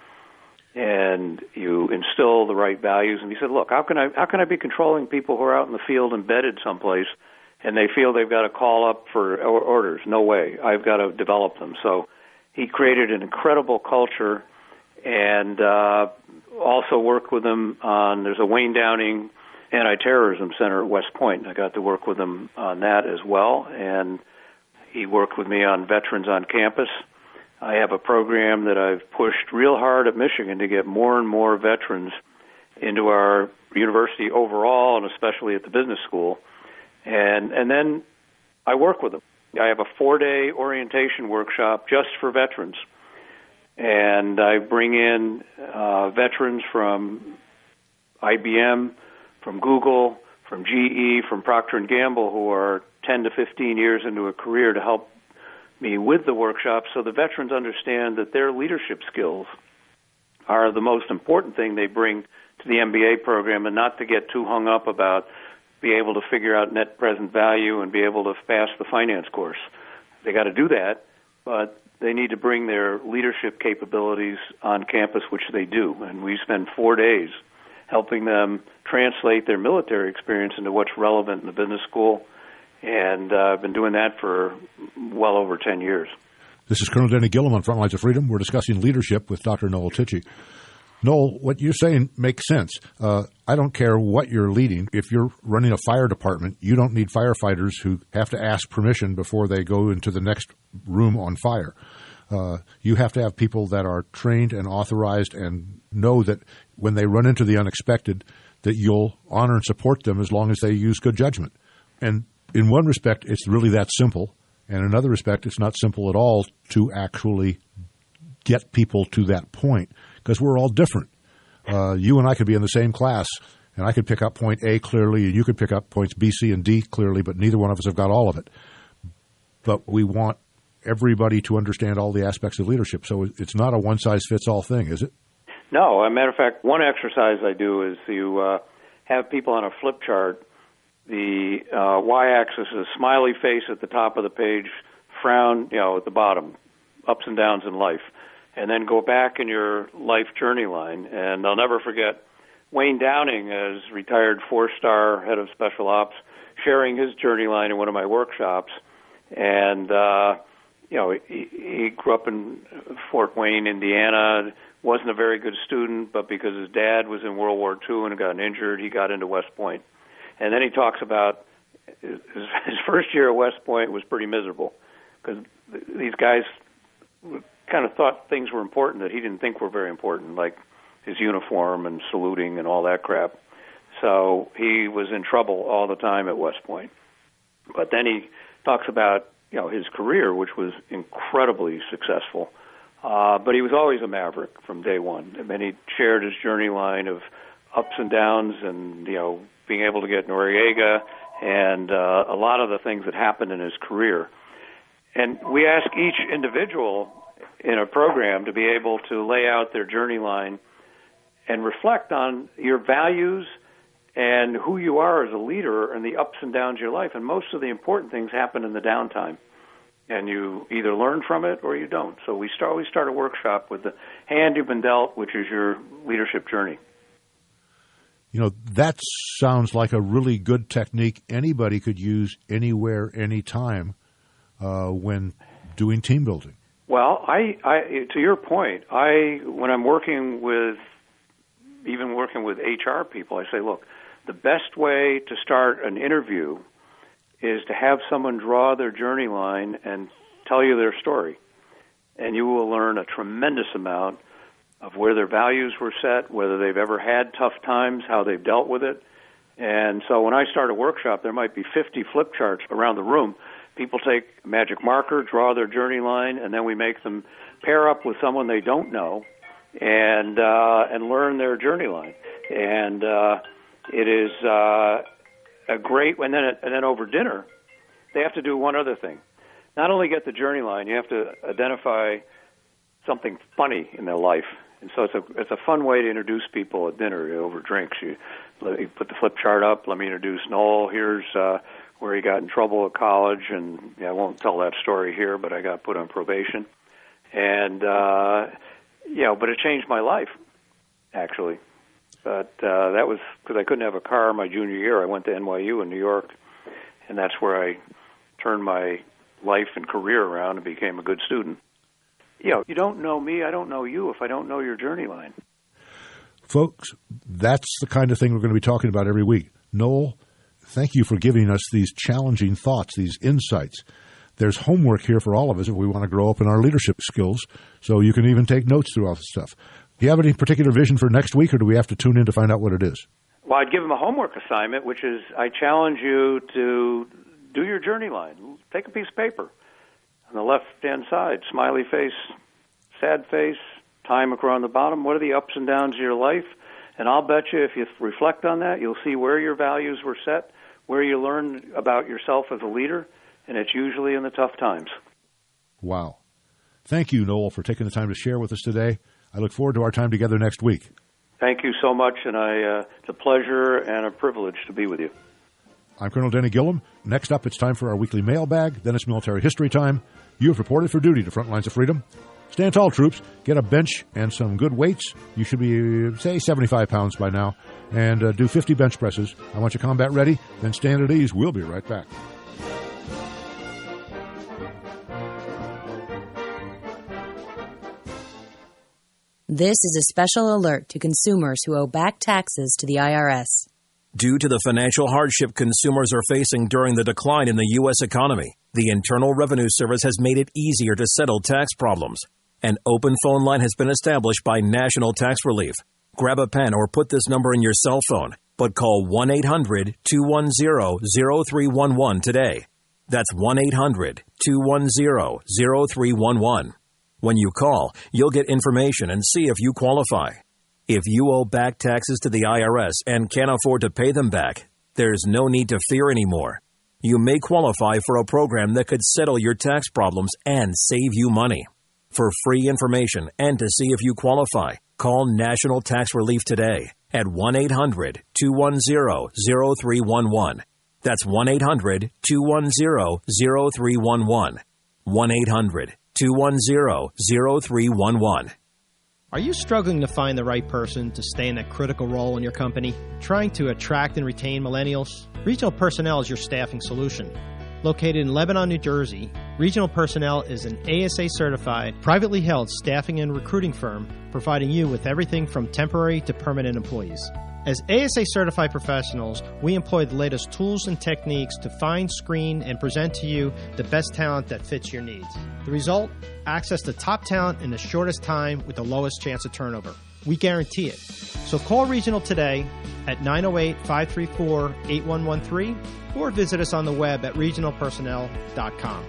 And you instill the right values. And he said, look, how can I how can I be controlling people who are out in the field embedded someplace and they feel they've got to call up for orders? No way. I've got to develop them. So he created an incredible culture and uh, also worked with them on, there's a Wayne Downing Anti-Terrorism Center at West Point. I got to work with him on that as well. And he worked with me on Veterans on Campus. I have a program that I've pushed real hard at Michigan to get more and more veterans into our university overall, and especially at the business school. And and then I work with them. I have a four-day orientation workshop just for veterans. And I bring in uh, veterans from I B M, from Google, from G E, from Procter and Gamble, who are ten to fifteen years into a career to help me with the workshop, so the veterans understand that their leadership skills are the most important thing they bring to the M B A program, and not to get too hung up about be able to figure out net present value and be able to pass the finance course. They got to do that, but they need to bring their leadership capabilities on campus, which they do. And we spend four days helping them translate their military experience into what's relevant in the business school. And uh, I've been doing that for well over ten years. This is Colonel Denny Gillum on Front Lines of Freedom. We're discussing leadership with Doctor Noel Tichy. Noel, what you're saying makes sense. Uh, I don't care what you're leading. If you're running a fire department, you don't need firefighters who have to ask permission before they go into the next room on fire. Uh, you have to have people that are trained and authorized and know that when they run into the unexpected, that you'll honor and support them as long as they use good judgment. And in one respect, it's really that simple. And in another respect, it's not simple at all to actually get people to that point, because we're all different. Uh, you and I could be in the same class, and I could pick up point A clearly, and you could pick up points B, C, and D clearly, but neither one of us have got all of it. But we want everybody to understand all the aspects of leadership. So it's not a one-size-fits-all thing, is it? No. As a matter of fact, one exercise I do is you uh, have people on a flip chart. The uh, y-axis is a smiley face at the top of the page, frown, you know, at the bottom, ups and downs in life. And then go back in your life journey line. And I'll never forget Wayne Downing, as retired four-star head of special ops, sharing his journey line in one of my workshops. And, uh, you know, he, he grew up in Fort Wayne, Indiana, wasn't a very good student, but because his dad was in World War Two and got injured, he got into West Point. And then he talks about his, his first year at West Point was pretty miserable because these guys kind of thought things were important that he didn't think were very important, like his uniform and saluting and all that crap. So he was in trouble all the time at West Point. But then he talks about, you know, his career, which was incredibly successful. Uh, but he was always a maverick from day one. And then he shared his journey line of ups and downs and, you know, being able to get Noriega and uh, a lot of the things that happened in his career. And we ask each individual in a program to be able to lay out their journey line and reflect on your values and who you are as a leader and the ups and downs of your life. And most of the important things happen in the downtime. And you either learn from it or you don't. So we start, we start a workshop with the hand you've been dealt, which is your leadership journey. You know, that sounds like a really good technique anybody could use anywhere, anytime uh, when doing team building. Well, I, I, to your point, I when I'm working with, even working with H R people, I say, look, the best way to start an interview is to have someone draw their journey line and tell you their story. And you will learn a tremendous amount of where their values were set, whether they've ever had tough times, how they've dealt with it. And so when I start a workshop, there might be fifty flip charts around the room. People take a magic marker, draw their journey line, and then we make them pair up with someone they don't know and uh, and learn their journey line. And uh, it is uh, a great. And then and then over dinner, they have to do one other thing. Not only get the journey line, you have to identify something funny in their life. And so it's a it's a fun way to introduce people at dinner over drinks. You, you put the flip chart up. Let me introduce Noel. Here's uh, where he got in trouble at college, and yeah, I won't tell that story here, but I got put on probation. And uh, you know, but it changed my life, actually. But uh, that was because I couldn't have a car my junior year. I went to N Y U in New York, and that's where I turned my life and career around and became a good student. You know, you don't know me, I don't know you if I don't know your journey line. Folks, that's the kind of thing we're going to be talking about every week. Noel, thank you for giving us these challenging thoughts, these insights. There's homework here for all of us if we want to grow up in our leadership skills, so you can even take notes through all this stuff. Do you have any particular vision for next week, or do we have to tune in to find out what it is? Well, I'd give them a homework assignment, which is I challenge you to do your journey line. Take a piece of paper. On the left-hand side, smiley face, sad face, time across the bottom. What are the ups and downs of your life? And I'll bet you if you reflect on that, you'll see where your values were set, where you learned about yourself as a leader, and it's usually in the tough times. Wow. Thank you, Noel, for taking the time to share with us today. I look forward to our time together next week. Thank you so much, and I, uh, it's a pleasure and a privilege to be with you. I'm Colonel Denny Gillum. Next up, it's time for our weekly mailbag. Then it's military history time. You have reported for duty to Front Lines of Freedom. Stand tall, troops. Get a bench and some good weights. You should be, say, seventy-five pounds by now. And uh, do fifty bench presses. I want you combat ready. Then stand at ease. We'll be right back. This is a special alert to consumers who owe back taxes to the I R S. Due to the financial hardship consumers are facing during the decline in the U S economy, the Internal Revenue Service has made it easier to settle tax problems. An open phone line has been established by National Tax Relief. Grab a pen or put this number in your cell phone, but call one eight hundred two one zero zero three one one today. That's one eight hundred two one zero zero three one one. When you call, you'll get information and see if you qualify. If you owe back taxes to the I R S and can't afford to pay them back, there's no need to fear anymore. You may qualify for a program that could settle your tax problems and save you money. For free information and to see if you qualify, call National Tax Relief today at one eight hundred two one zero zero three one one. That's one eight hundred two one zero zero three one one. one eight hundred two one zero zero three one one. Are you struggling to find the right person to stay in that critical role in your company? Trying to attract and retain millennials? Regional Personnel is your staffing solution. Located in Lebanon, New Jersey, Regional Personnel is an A S A-certified, privately held staffing and recruiting firm providing you with everything from temporary to permanent employees. As A S A-certified professionals, we employ the latest tools and techniques to find, screen, and present to you the best talent that fits your needs. The result? Access to top talent in the shortest time with the lowest chance of turnover. We guarantee it. So call Regional today at nine oh eight, five three four, eight one one three or visit us on the web at regional personnel dot com.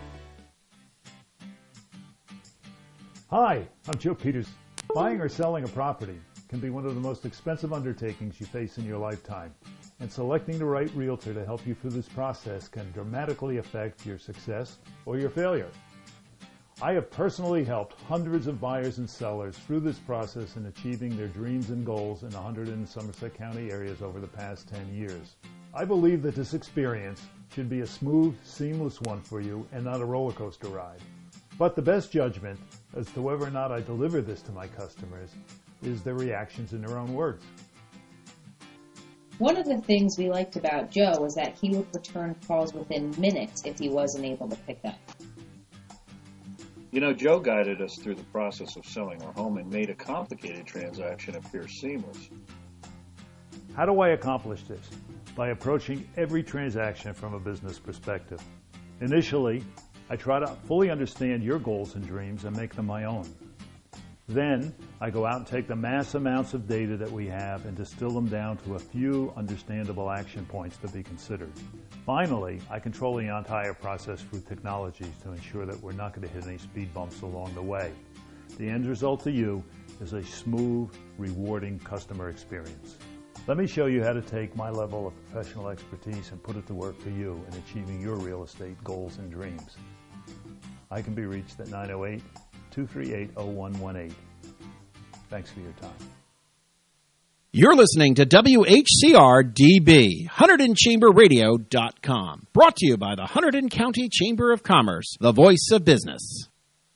Hi, I'm Joe Peters. Buying or selling a property can be one of the most expensive undertakings you face in your lifetime, and selecting the right realtor to help you through this process can dramatically affect your success or your failure. I have personally helped hundreds of buyers and sellers through this process in achieving their dreams and goals in one hundred in Somerset County areas over the past ten years. I believe that this experience should be a smooth, seamless one for you and not a roller coaster ride. But the best judgment as to whether or not I deliver this to my customers is their reactions in their own words. One of the things we liked about Joe was that he would return calls within minutes if he wasn't able to pick up. You know, Joe guided us through the process of selling our home and made a complicated transaction appear seamless. How do I accomplish this? By approaching every transaction from a business perspective. Initially, I try to fully understand your goals and dreams and make them my own. Then, I go out and take the mass amounts of data that we have and distill them down to a few understandable action points to be considered. Finally, I control the entire process through technologies to ensure that we're not going to hit any speed bumps along the way. The end result to you is a smooth, rewarding customer experience. Let me show you how to take my level of professional expertise and put it to work for you in achieving your real estate goals and dreams. I can be reached at nine oh eight, two three eight, oh one one eight. Thanks for your time. You're listening to W H C R D B, Hunterdon Chamber Radio dot com. Brought to you by the Hunterdon County Chamber of Commerce, the voice of business.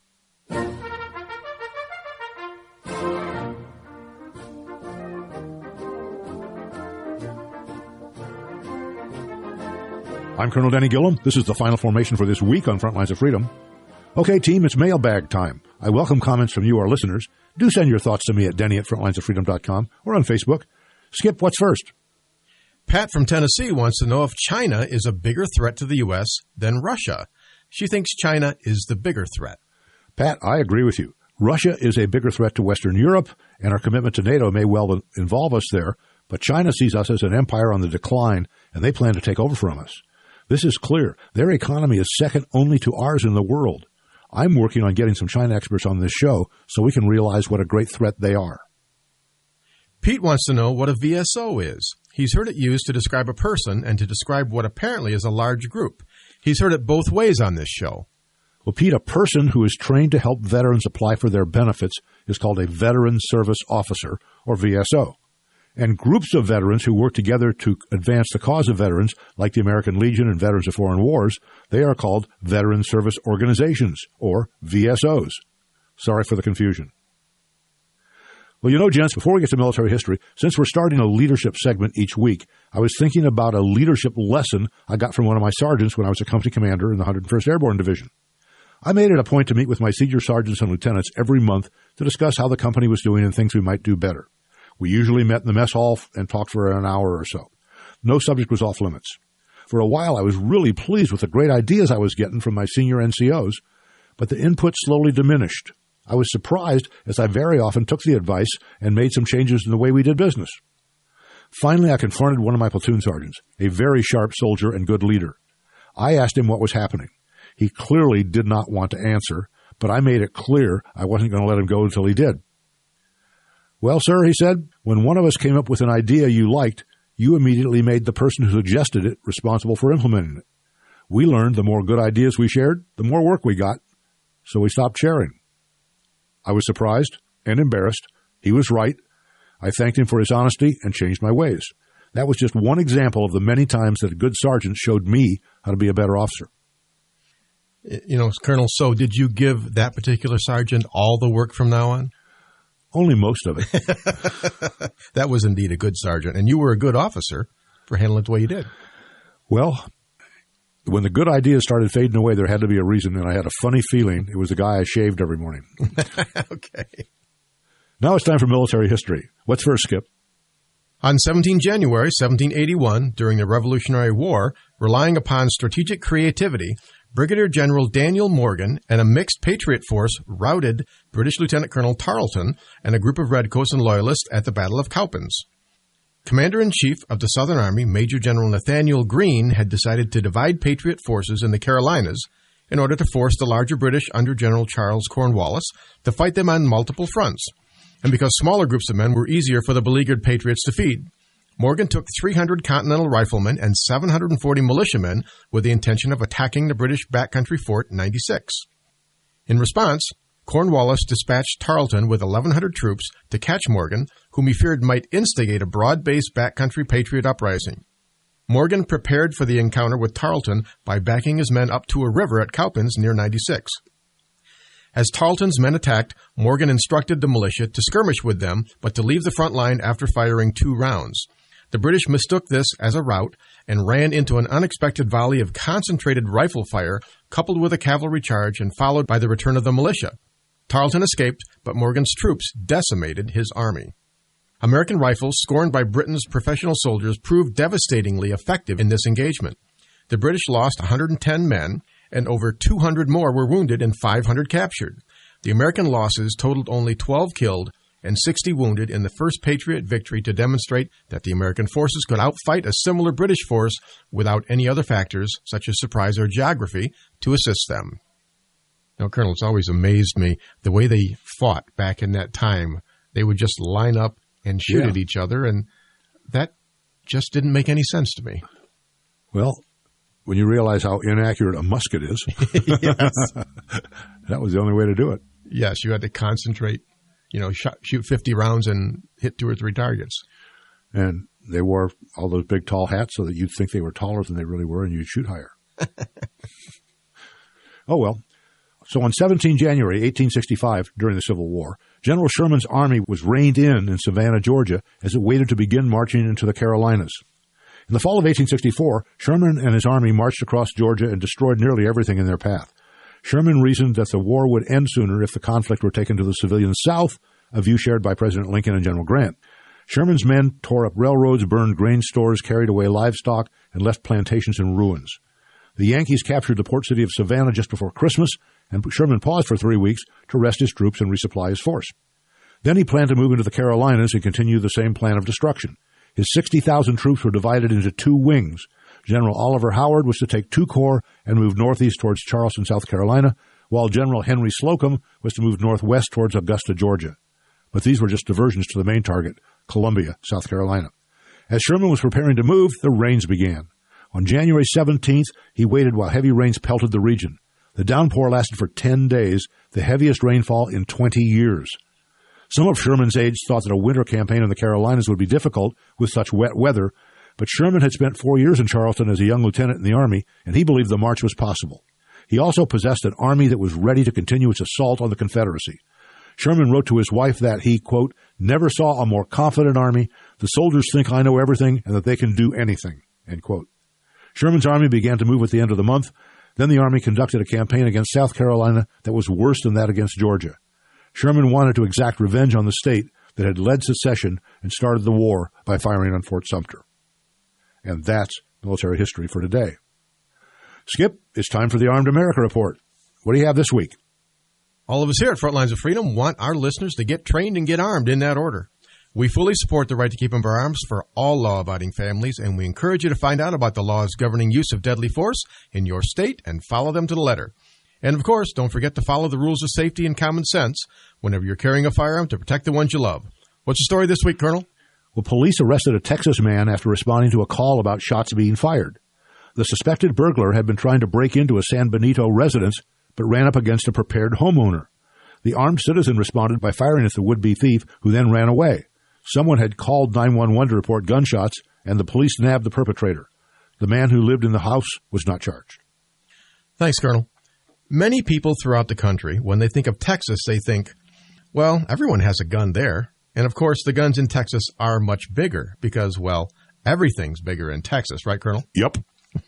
I'm Colonel Denny Gillum. This is the final formation for this week on Frontlines of Freedom. Okay, team, it's mailbag time. I welcome comments from you, our listeners. Do send your thoughts to me at denny at frontlines of freedom dot com or on Facebook. Skip, what's first? Pat from Tennessee wants to know if China is a bigger threat to the U S than Russia. She thinks China is the bigger threat. Pat, I agree with you. Russia is a bigger threat to Western Europe, and our commitment to NATO may well involve us there, but China sees us as an empire on the decline, and they plan to take over from us. This is clear. Their economy is second only to ours in the world. I'm working on getting some China experts on this show so we can realize what a great threat they are. Pete wants to know what a V S O is. He's heard it used to describe a person and to describe what apparently is a large group. He's heard it both ways on this show. Well, Pete, a person who is trained to help veterans apply for their benefits is called a Veteran Service Officer, or V S O. And groups of veterans who work together to advance the cause of veterans, like the American Legion and Veterans of Foreign Wars, they are called Veteran Service Organizations, or V S Os. Sorry for the confusion. Well, you know, gents, before we get to military history, since we're starting a leadership segment each week, I was thinking about a leadership lesson I got from one of my sergeants when I was a company commander in the one hundred first Airborne Division. I made it a point to meet with my senior sergeants and lieutenants every month to discuss how the company was doing and things we might do better. We usually met in the mess hall and talked for an hour or so. No subject was off limits. For a while, I was really pleased with the great ideas I was getting from my senior N C Os, but the input slowly diminished. I was surprised as I very often took the advice and made some changes in the way we did business. Finally, I confronted one of my platoon sergeants, a very sharp soldier and good leader. I asked him what was happening. He clearly did not want to answer, but I made it clear I wasn't going to let him go until he did. Well, sir, he said, when one of us came up with an idea you liked, you immediately made the person who suggested it responsible for implementing it. We learned the more good ideas we shared, the more work we got, so we stopped sharing. I was surprised and embarrassed. He was right. I thanked him for his honesty and changed my ways. That was just one example of the many times that a good sergeant showed me how to be a better officer. You know, Colonel, so did you give that particular sergeant all the work from now on? Only most of it. That was indeed a good sergeant, and you were a good officer for handling it the way you did. Well, when the good ideas started fading away, there had to be a reason, and I had a funny feeling it was the guy I shaved every morning. Okay. Now it's time for military history. What's first, Skip? On the seventeenth of January, seventeen eighty-one, during the Revolutionary War, relying upon strategic creativity, Brigadier General Daniel Morgan and a mixed Patriot force routed British Lieutenant Colonel Tarleton and a group of Redcoats and Loyalists at the Battle of Cowpens. Commander-in-Chief of the Southern Army, Major General Nathaniel Greene, had decided to divide Patriot forces in the Carolinas in order to force the larger British under General Charles Cornwallis to fight them on multiple fronts, and because smaller groups of men were easier for the beleaguered Patriots to feed. Morgan took three hundred Continental Riflemen and seven hundred forty militiamen with the intention of attacking the British backcountry fort ninety-six. In response, Cornwallis dispatched Tarleton with eleven hundred troops to catch Morgan, whom he feared might instigate a broad-based backcountry Patriot uprising. Morgan prepared for the encounter with Tarleton by backing his men up to a river at Cowpens near ninety-six. As Tarleton's men attacked, Morgan instructed the militia to skirmish with them, but to leave the front line after firing two rounds. The British mistook this as a rout and ran into an unexpected volley of concentrated rifle fire coupled with a cavalry charge and followed by the return of the militia. Tarleton escaped, but Morgan's troops decimated his army. American rifles, scorned by Britain's professional soldiers, proved devastatingly effective in this engagement. The British lost one hundred ten men, and over two hundred more were wounded and five hundred captured. The American losses totaled only twelve killed and sixty wounded in the first Patriot victory to demonstrate that the American forces could outfight a similar British force without any other factors, such as surprise or geography, to assist them. Now, Colonel, it's always amazed me the way they fought back in that time they would just line up and shoot Yeah. at each other, and that just didn't make any sense to me. Well, when you realize how inaccurate a musket is, Yes. that was the only way to do it. Yes, you had to concentrate, you know, shot, shoot fifty rounds and hit two or three targets. And they wore all those big, tall hats so that you'd think they were taller than they really were, and you'd shoot higher. Oh, well. So on the seventeenth of January, eighteen sixty-five, during the Civil War, General Sherman's army was reined in in Savannah, Georgia, as it waited to begin marching into the Carolinas. In the fall of eighteen sixty-four, Sherman and his army marched across Georgia and destroyed nearly everything in their path. Sherman reasoned that the war would end sooner if the conflict were taken to the civilian South, a view shared by President Lincoln and General Grant. Sherman's men tore up railroads, burned grain stores, carried away livestock, and left plantations in ruins. The Yankees captured the port city of Savannah just before Christmas, and Sherman paused for three weeks to rest his troops and resupply his force. Then he planned to move into the Carolinas and continue the same plan of destruction. His sixty thousand troops were divided into two wings. General Oliver Howard was to take two corps and move northeast towards Charleston, South Carolina, while General Henry Slocum was to move northwest towards Augusta, Georgia. But these were just diversions to the main target, Columbia, South Carolina. As Sherman was preparing to move, the rains began. On January seventeenth, he waited while heavy rains pelted the region. The downpour lasted for ten days, the heaviest rainfall in twenty years. Some of Sherman's aides thought that a winter campaign in the Carolinas would be difficult with such wet weather, but Sherman had spent four years in Charleston as a young lieutenant in the Army, and he believed the march was possible. He also possessed an army that was ready to continue its assault on the Confederacy. Sherman wrote to his wife that he, quote, never saw a more confident army. The soldiers think I know everything and that they can do anything, end quote. Sherman's army began to move at the end of the month. Then the army conducted a campaign against South Carolina that was worse than that against Georgia. Sherman wanted to exact revenge on the state that had led secession and started the war by firing on Fort Sumter. And that's military history for today. Skip, it's time for the Armed America Report. What do you have this week? All of us here at Frontlines of Freedom want our listeners to get trained and get armed in that order. We fully support the right to keep and bear arms for all law-abiding families, and we encourage you to find out about the laws governing use of deadly force in your state and follow them to the letter. And, of course, don't forget to follow the rules of safety and common sense whenever you're carrying a firearm to protect the ones you love. What's the story this week, Colonel? Well, police arrested a Texas man after responding to a call about shots being fired. The suspected burglar had been trying to break into a San Benito residence, but ran up against a prepared homeowner. The armed citizen responded by firing at the would-be thief, who then ran away. Someone had called nine one one to report gunshots, and the police nabbed the perpetrator. The man who lived in the house was not charged. Thanks, Colonel. Many people throughout the country, when they think of Texas, they think, well, everyone has a gun there. And, of course, the guns in Texas are much bigger because, well, everything's bigger in Texas, right, Colonel? Yep.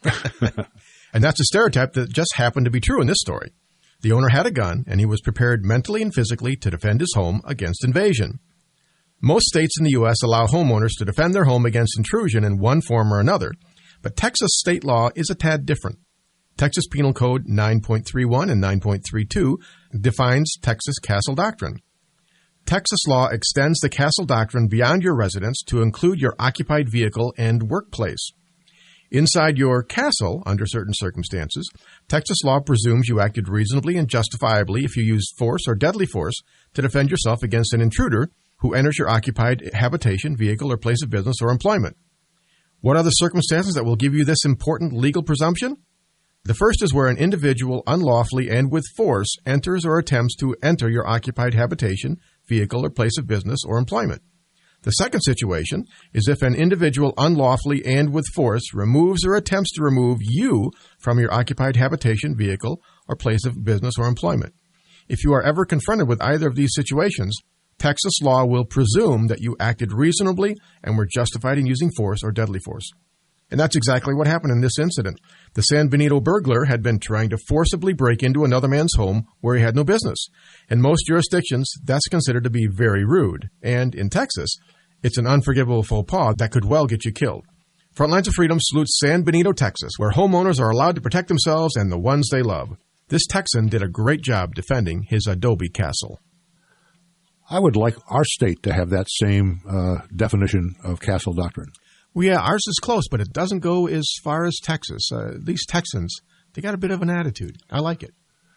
And that's a stereotype that just happened to be true in this story. The owner had a gun, and he was prepared mentally and physically to defend his home against invasion. Most states in the U S allow homeowners to defend their home against intrusion in one form or another, but Texas state law is a tad different. Texas Penal Code nine point three one and nine point three two defines Texas Castle Doctrine. Texas law extends the Castle Doctrine beyond your residence to include your occupied vehicle and workplace. Inside your castle, under certain circumstances, Texas law presumes you acted reasonably and justifiably if you used force or deadly force to defend yourself against an intruder who enters your occupied habitation, vehicle, or place of business or employment. What are the circumstances that will give you this important legal presumption? The first is where an individual unlawfully and with force enters or attempts to enter your occupied habitation, vehicle, or place of business or employment. The second situation is if an individual unlawfully and with force removes or attempts to remove you from your occupied habitation, vehicle, or place of business or employment. If you are ever confronted with either of these situations, Texas law will presume that you acted reasonably and were justified in using force or deadly force. And that's exactly what happened in this incident. The San Benito burglar had been trying to forcibly break into another man's home where he had no business. In most jurisdictions, that's considered to be very rude. And in Texas, it's an unforgivable faux pas that could well get you killed. Frontlines of Freedom salutes San Benito, Texas, where homeowners are allowed to protect themselves and the ones they love. This Texan did a great job defending his adobe castle. I would like our state to have that same uh, definition of castle doctrine. Well, yeah, ours is close, but it doesn't go as far as Texas. Uh, these Texans, they got a bit of an attitude. I like it.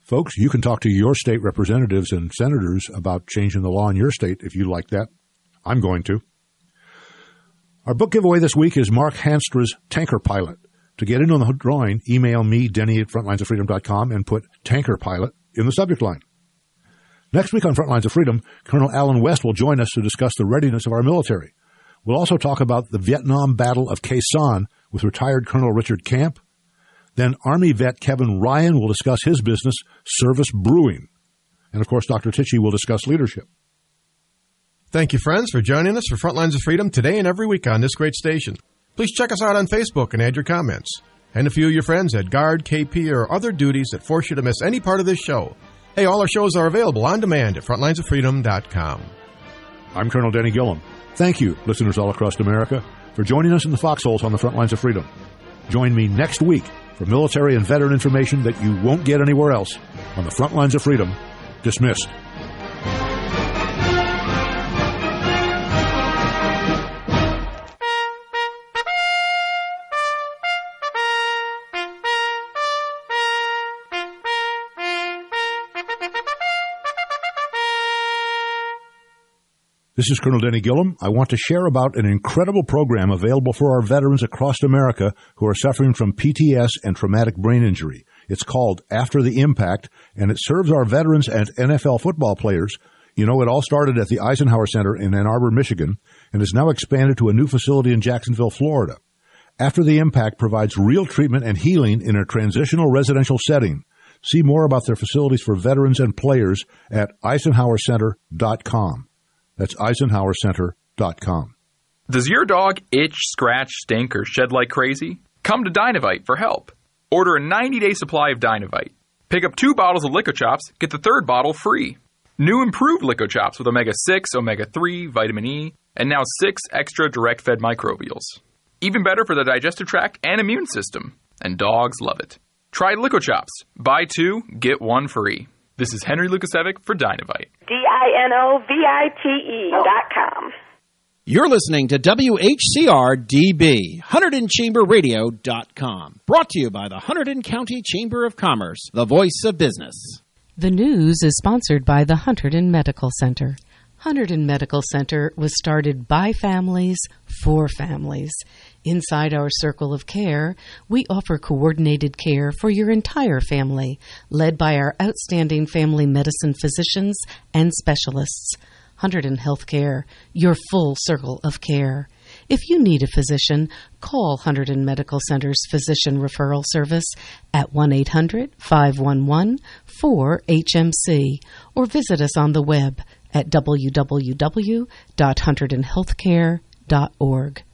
Folks, you can talk to your state representatives and senators about changing the law in your state if you like that. I'm going to. Our book giveaway this week is Mark Hanstra's Tanker Pilot. To get in on the drawing, email me, Denny at frontlines of freedom dot com, and put Tanker Pilot in the subject line. Next week on Frontlines of Freedom, Colonel Alan West will join us to discuss the readiness of our military. We'll also talk about the Vietnam Battle of Khe Sanh with retired Colonel Richard Camp. Then Army vet Kevin Ryan will discuss his business, Service Brewing. And, of course, Doctor Tichy will discuss leadership. Thank you, friends, for joining us for Frontlines of Freedom today and every week on this great station. Please check us out on Facebook and add your comments. And a few of your friends at Guard, K P, or other duties that force you to miss any part of this show. Hey, all our shows are available on demand at frontlines of freedom dot com. I'm Colonel Denny Gillum. Thank you, listeners all across America, for joining us in the foxholes on the Frontlines of Freedom. Join me next week for military and veteran information that you won't get anywhere else on the Frontlines of Freedom. Dismissed. This is Colonel Denny Gillum. I want to share about an incredible program available for our veterans across America who are suffering from P T S and traumatic brain injury. It's called After the Impact, and it serves our veterans and N F L football players. You know, it all started at the Eisenhower Center in Ann Arbor, Michigan, and is now expanded to a new facility in Jacksonville, Florida. After the Impact provides real treatment and healing in a transitional residential setting. See more about their facilities for veterans and players at eisenhower center dot com. That's eisenhower center dot com. Does your dog itch, scratch, stink, or shed like crazy? Come to Dynavite for help. Order a ninety-day supply of Dynavite. Pick up two bottles of Lico Chops, get the third bottle free. New improved Lico Chops with omega six, omega three, vitamin E, and now six extra direct-fed microbials. Even better for the digestive tract and immune system. And dogs love it. Try Lico Chops. Buy two, get one free. This is Henry Lukasevic for Dynavite. D I N O V I T E dot com. You're listening to W H C R D B, Hunterdon Chamber Radio dot com. Brought to you by the Hunterdon County Chamber of Commerce, the voice of business. The news is sponsored by the Hunterdon Medical Center. Hunterdon Medical Center was started by families for families. Inside our circle of care, we offer coordinated care for your entire family, led by our outstanding family medicine physicians and specialists. Hunterdon Healthcare, your full circle of care. If you need a physician, call Hunterdon Medical Center's Physician Referral Service at one eight hundred, five one one, four H M C or visit us on the web at w w w dot hunterdon healthcare dot org.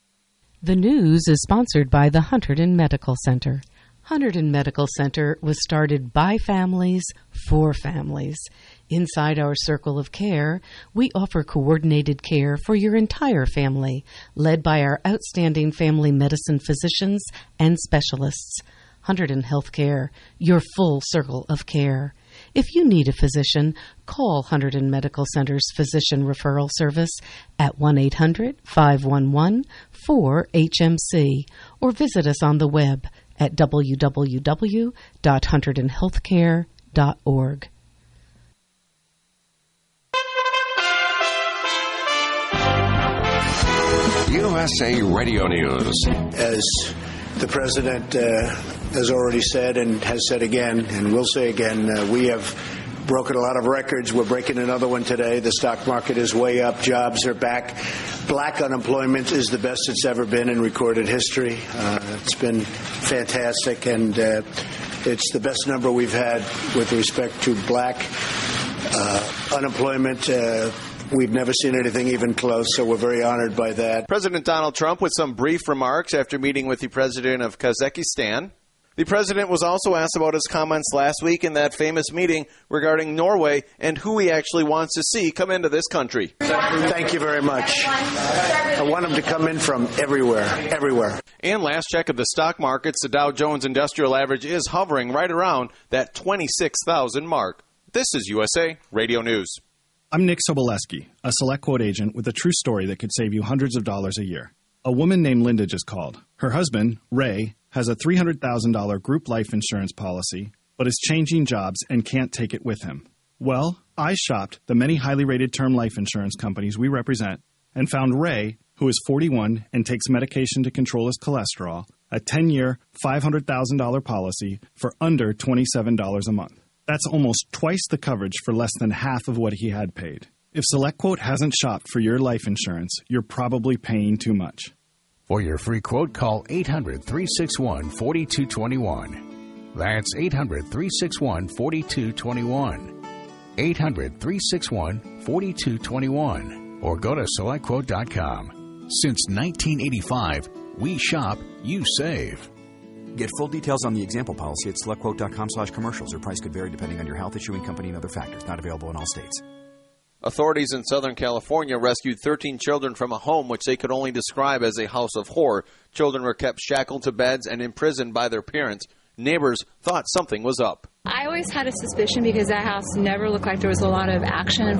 The news is sponsored by the Hunterdon Medical Center. Hunterdon Medical Center was started by families for families. Inside our circle of care, we offer coordinated care for your entire family, led by our outstanding family medicine physicians and specialists. Hunterdon Healthcare, your full circle of care. If you need a physician, call Hunterdon Medical Center's Physician Referral Service at one eight hundred, five one one, four H M C or visit us on the web at w w w dot hunterdon healthcare dot org. U S A Radio News. As the President uh, has already said and has said again and will say again, uh, we have broken a lot of records. We're breaking another one today. The stock market is way up. Jobs are back. Black unemployment is the best it's ever been in recorded history. Uh, it's been fantastic, and uh, it's the best number we've had with respect to black uh, unemployment. Uh, We've never seen anything even close, so we're very honored by that. President Donald Trump with some brief remarks after meeting with the president of Kazakhstan. The president was also asked about his comments last week in that famous meeting regarding Norway and who he actually wants to see come into this country. Thank you very much. I want them to come in from everywhere, everywhere. And last check of the stock markets, the Dow Jones Industrial Average is hovering right around that twenty-six thousand mark. This is U S A Radio News. I'm Nick Soboleski, a Select Quote agent with a true story that could save you hundreds of dollars a year. A woman named Linda just called. Her husband, Ray, has a three hundred thousand dollars group life insurance policy but is changing jobs and can't take it with him. Well, I shopped the many highly rated term life insurance companies we represent and found Ray, who is forty-one and takes medication to control his cholesterol, a ten-year, five hundred thousand dollars policy for under twenty-seven dollars a month. That's almost twice the coverage for less than half of what he had paid. If SelectQuote hasn't shopped for your life insurance, you're probably paying too much. For your free quote, call eight hundred, three six one, four two two one. That's eight hundred, three six one, four two two one. eight hundred, three six one, four two two one. Or go to select quote dot com. Since nineteen eighty-five, we shop, you save. Get full details on the example policy at select quote dot com slash commercials. Or price could vary depending on your health, issuing company, and other factors. Not available in all states. Authorities in Southern California rescued thirteen children from a home which they could only describe as a house of horror. Children were kept shackled to beds and imprisoned by their parents. Neighbors thought something was up. I always had a suspicion because that house never looked like there was a lot of action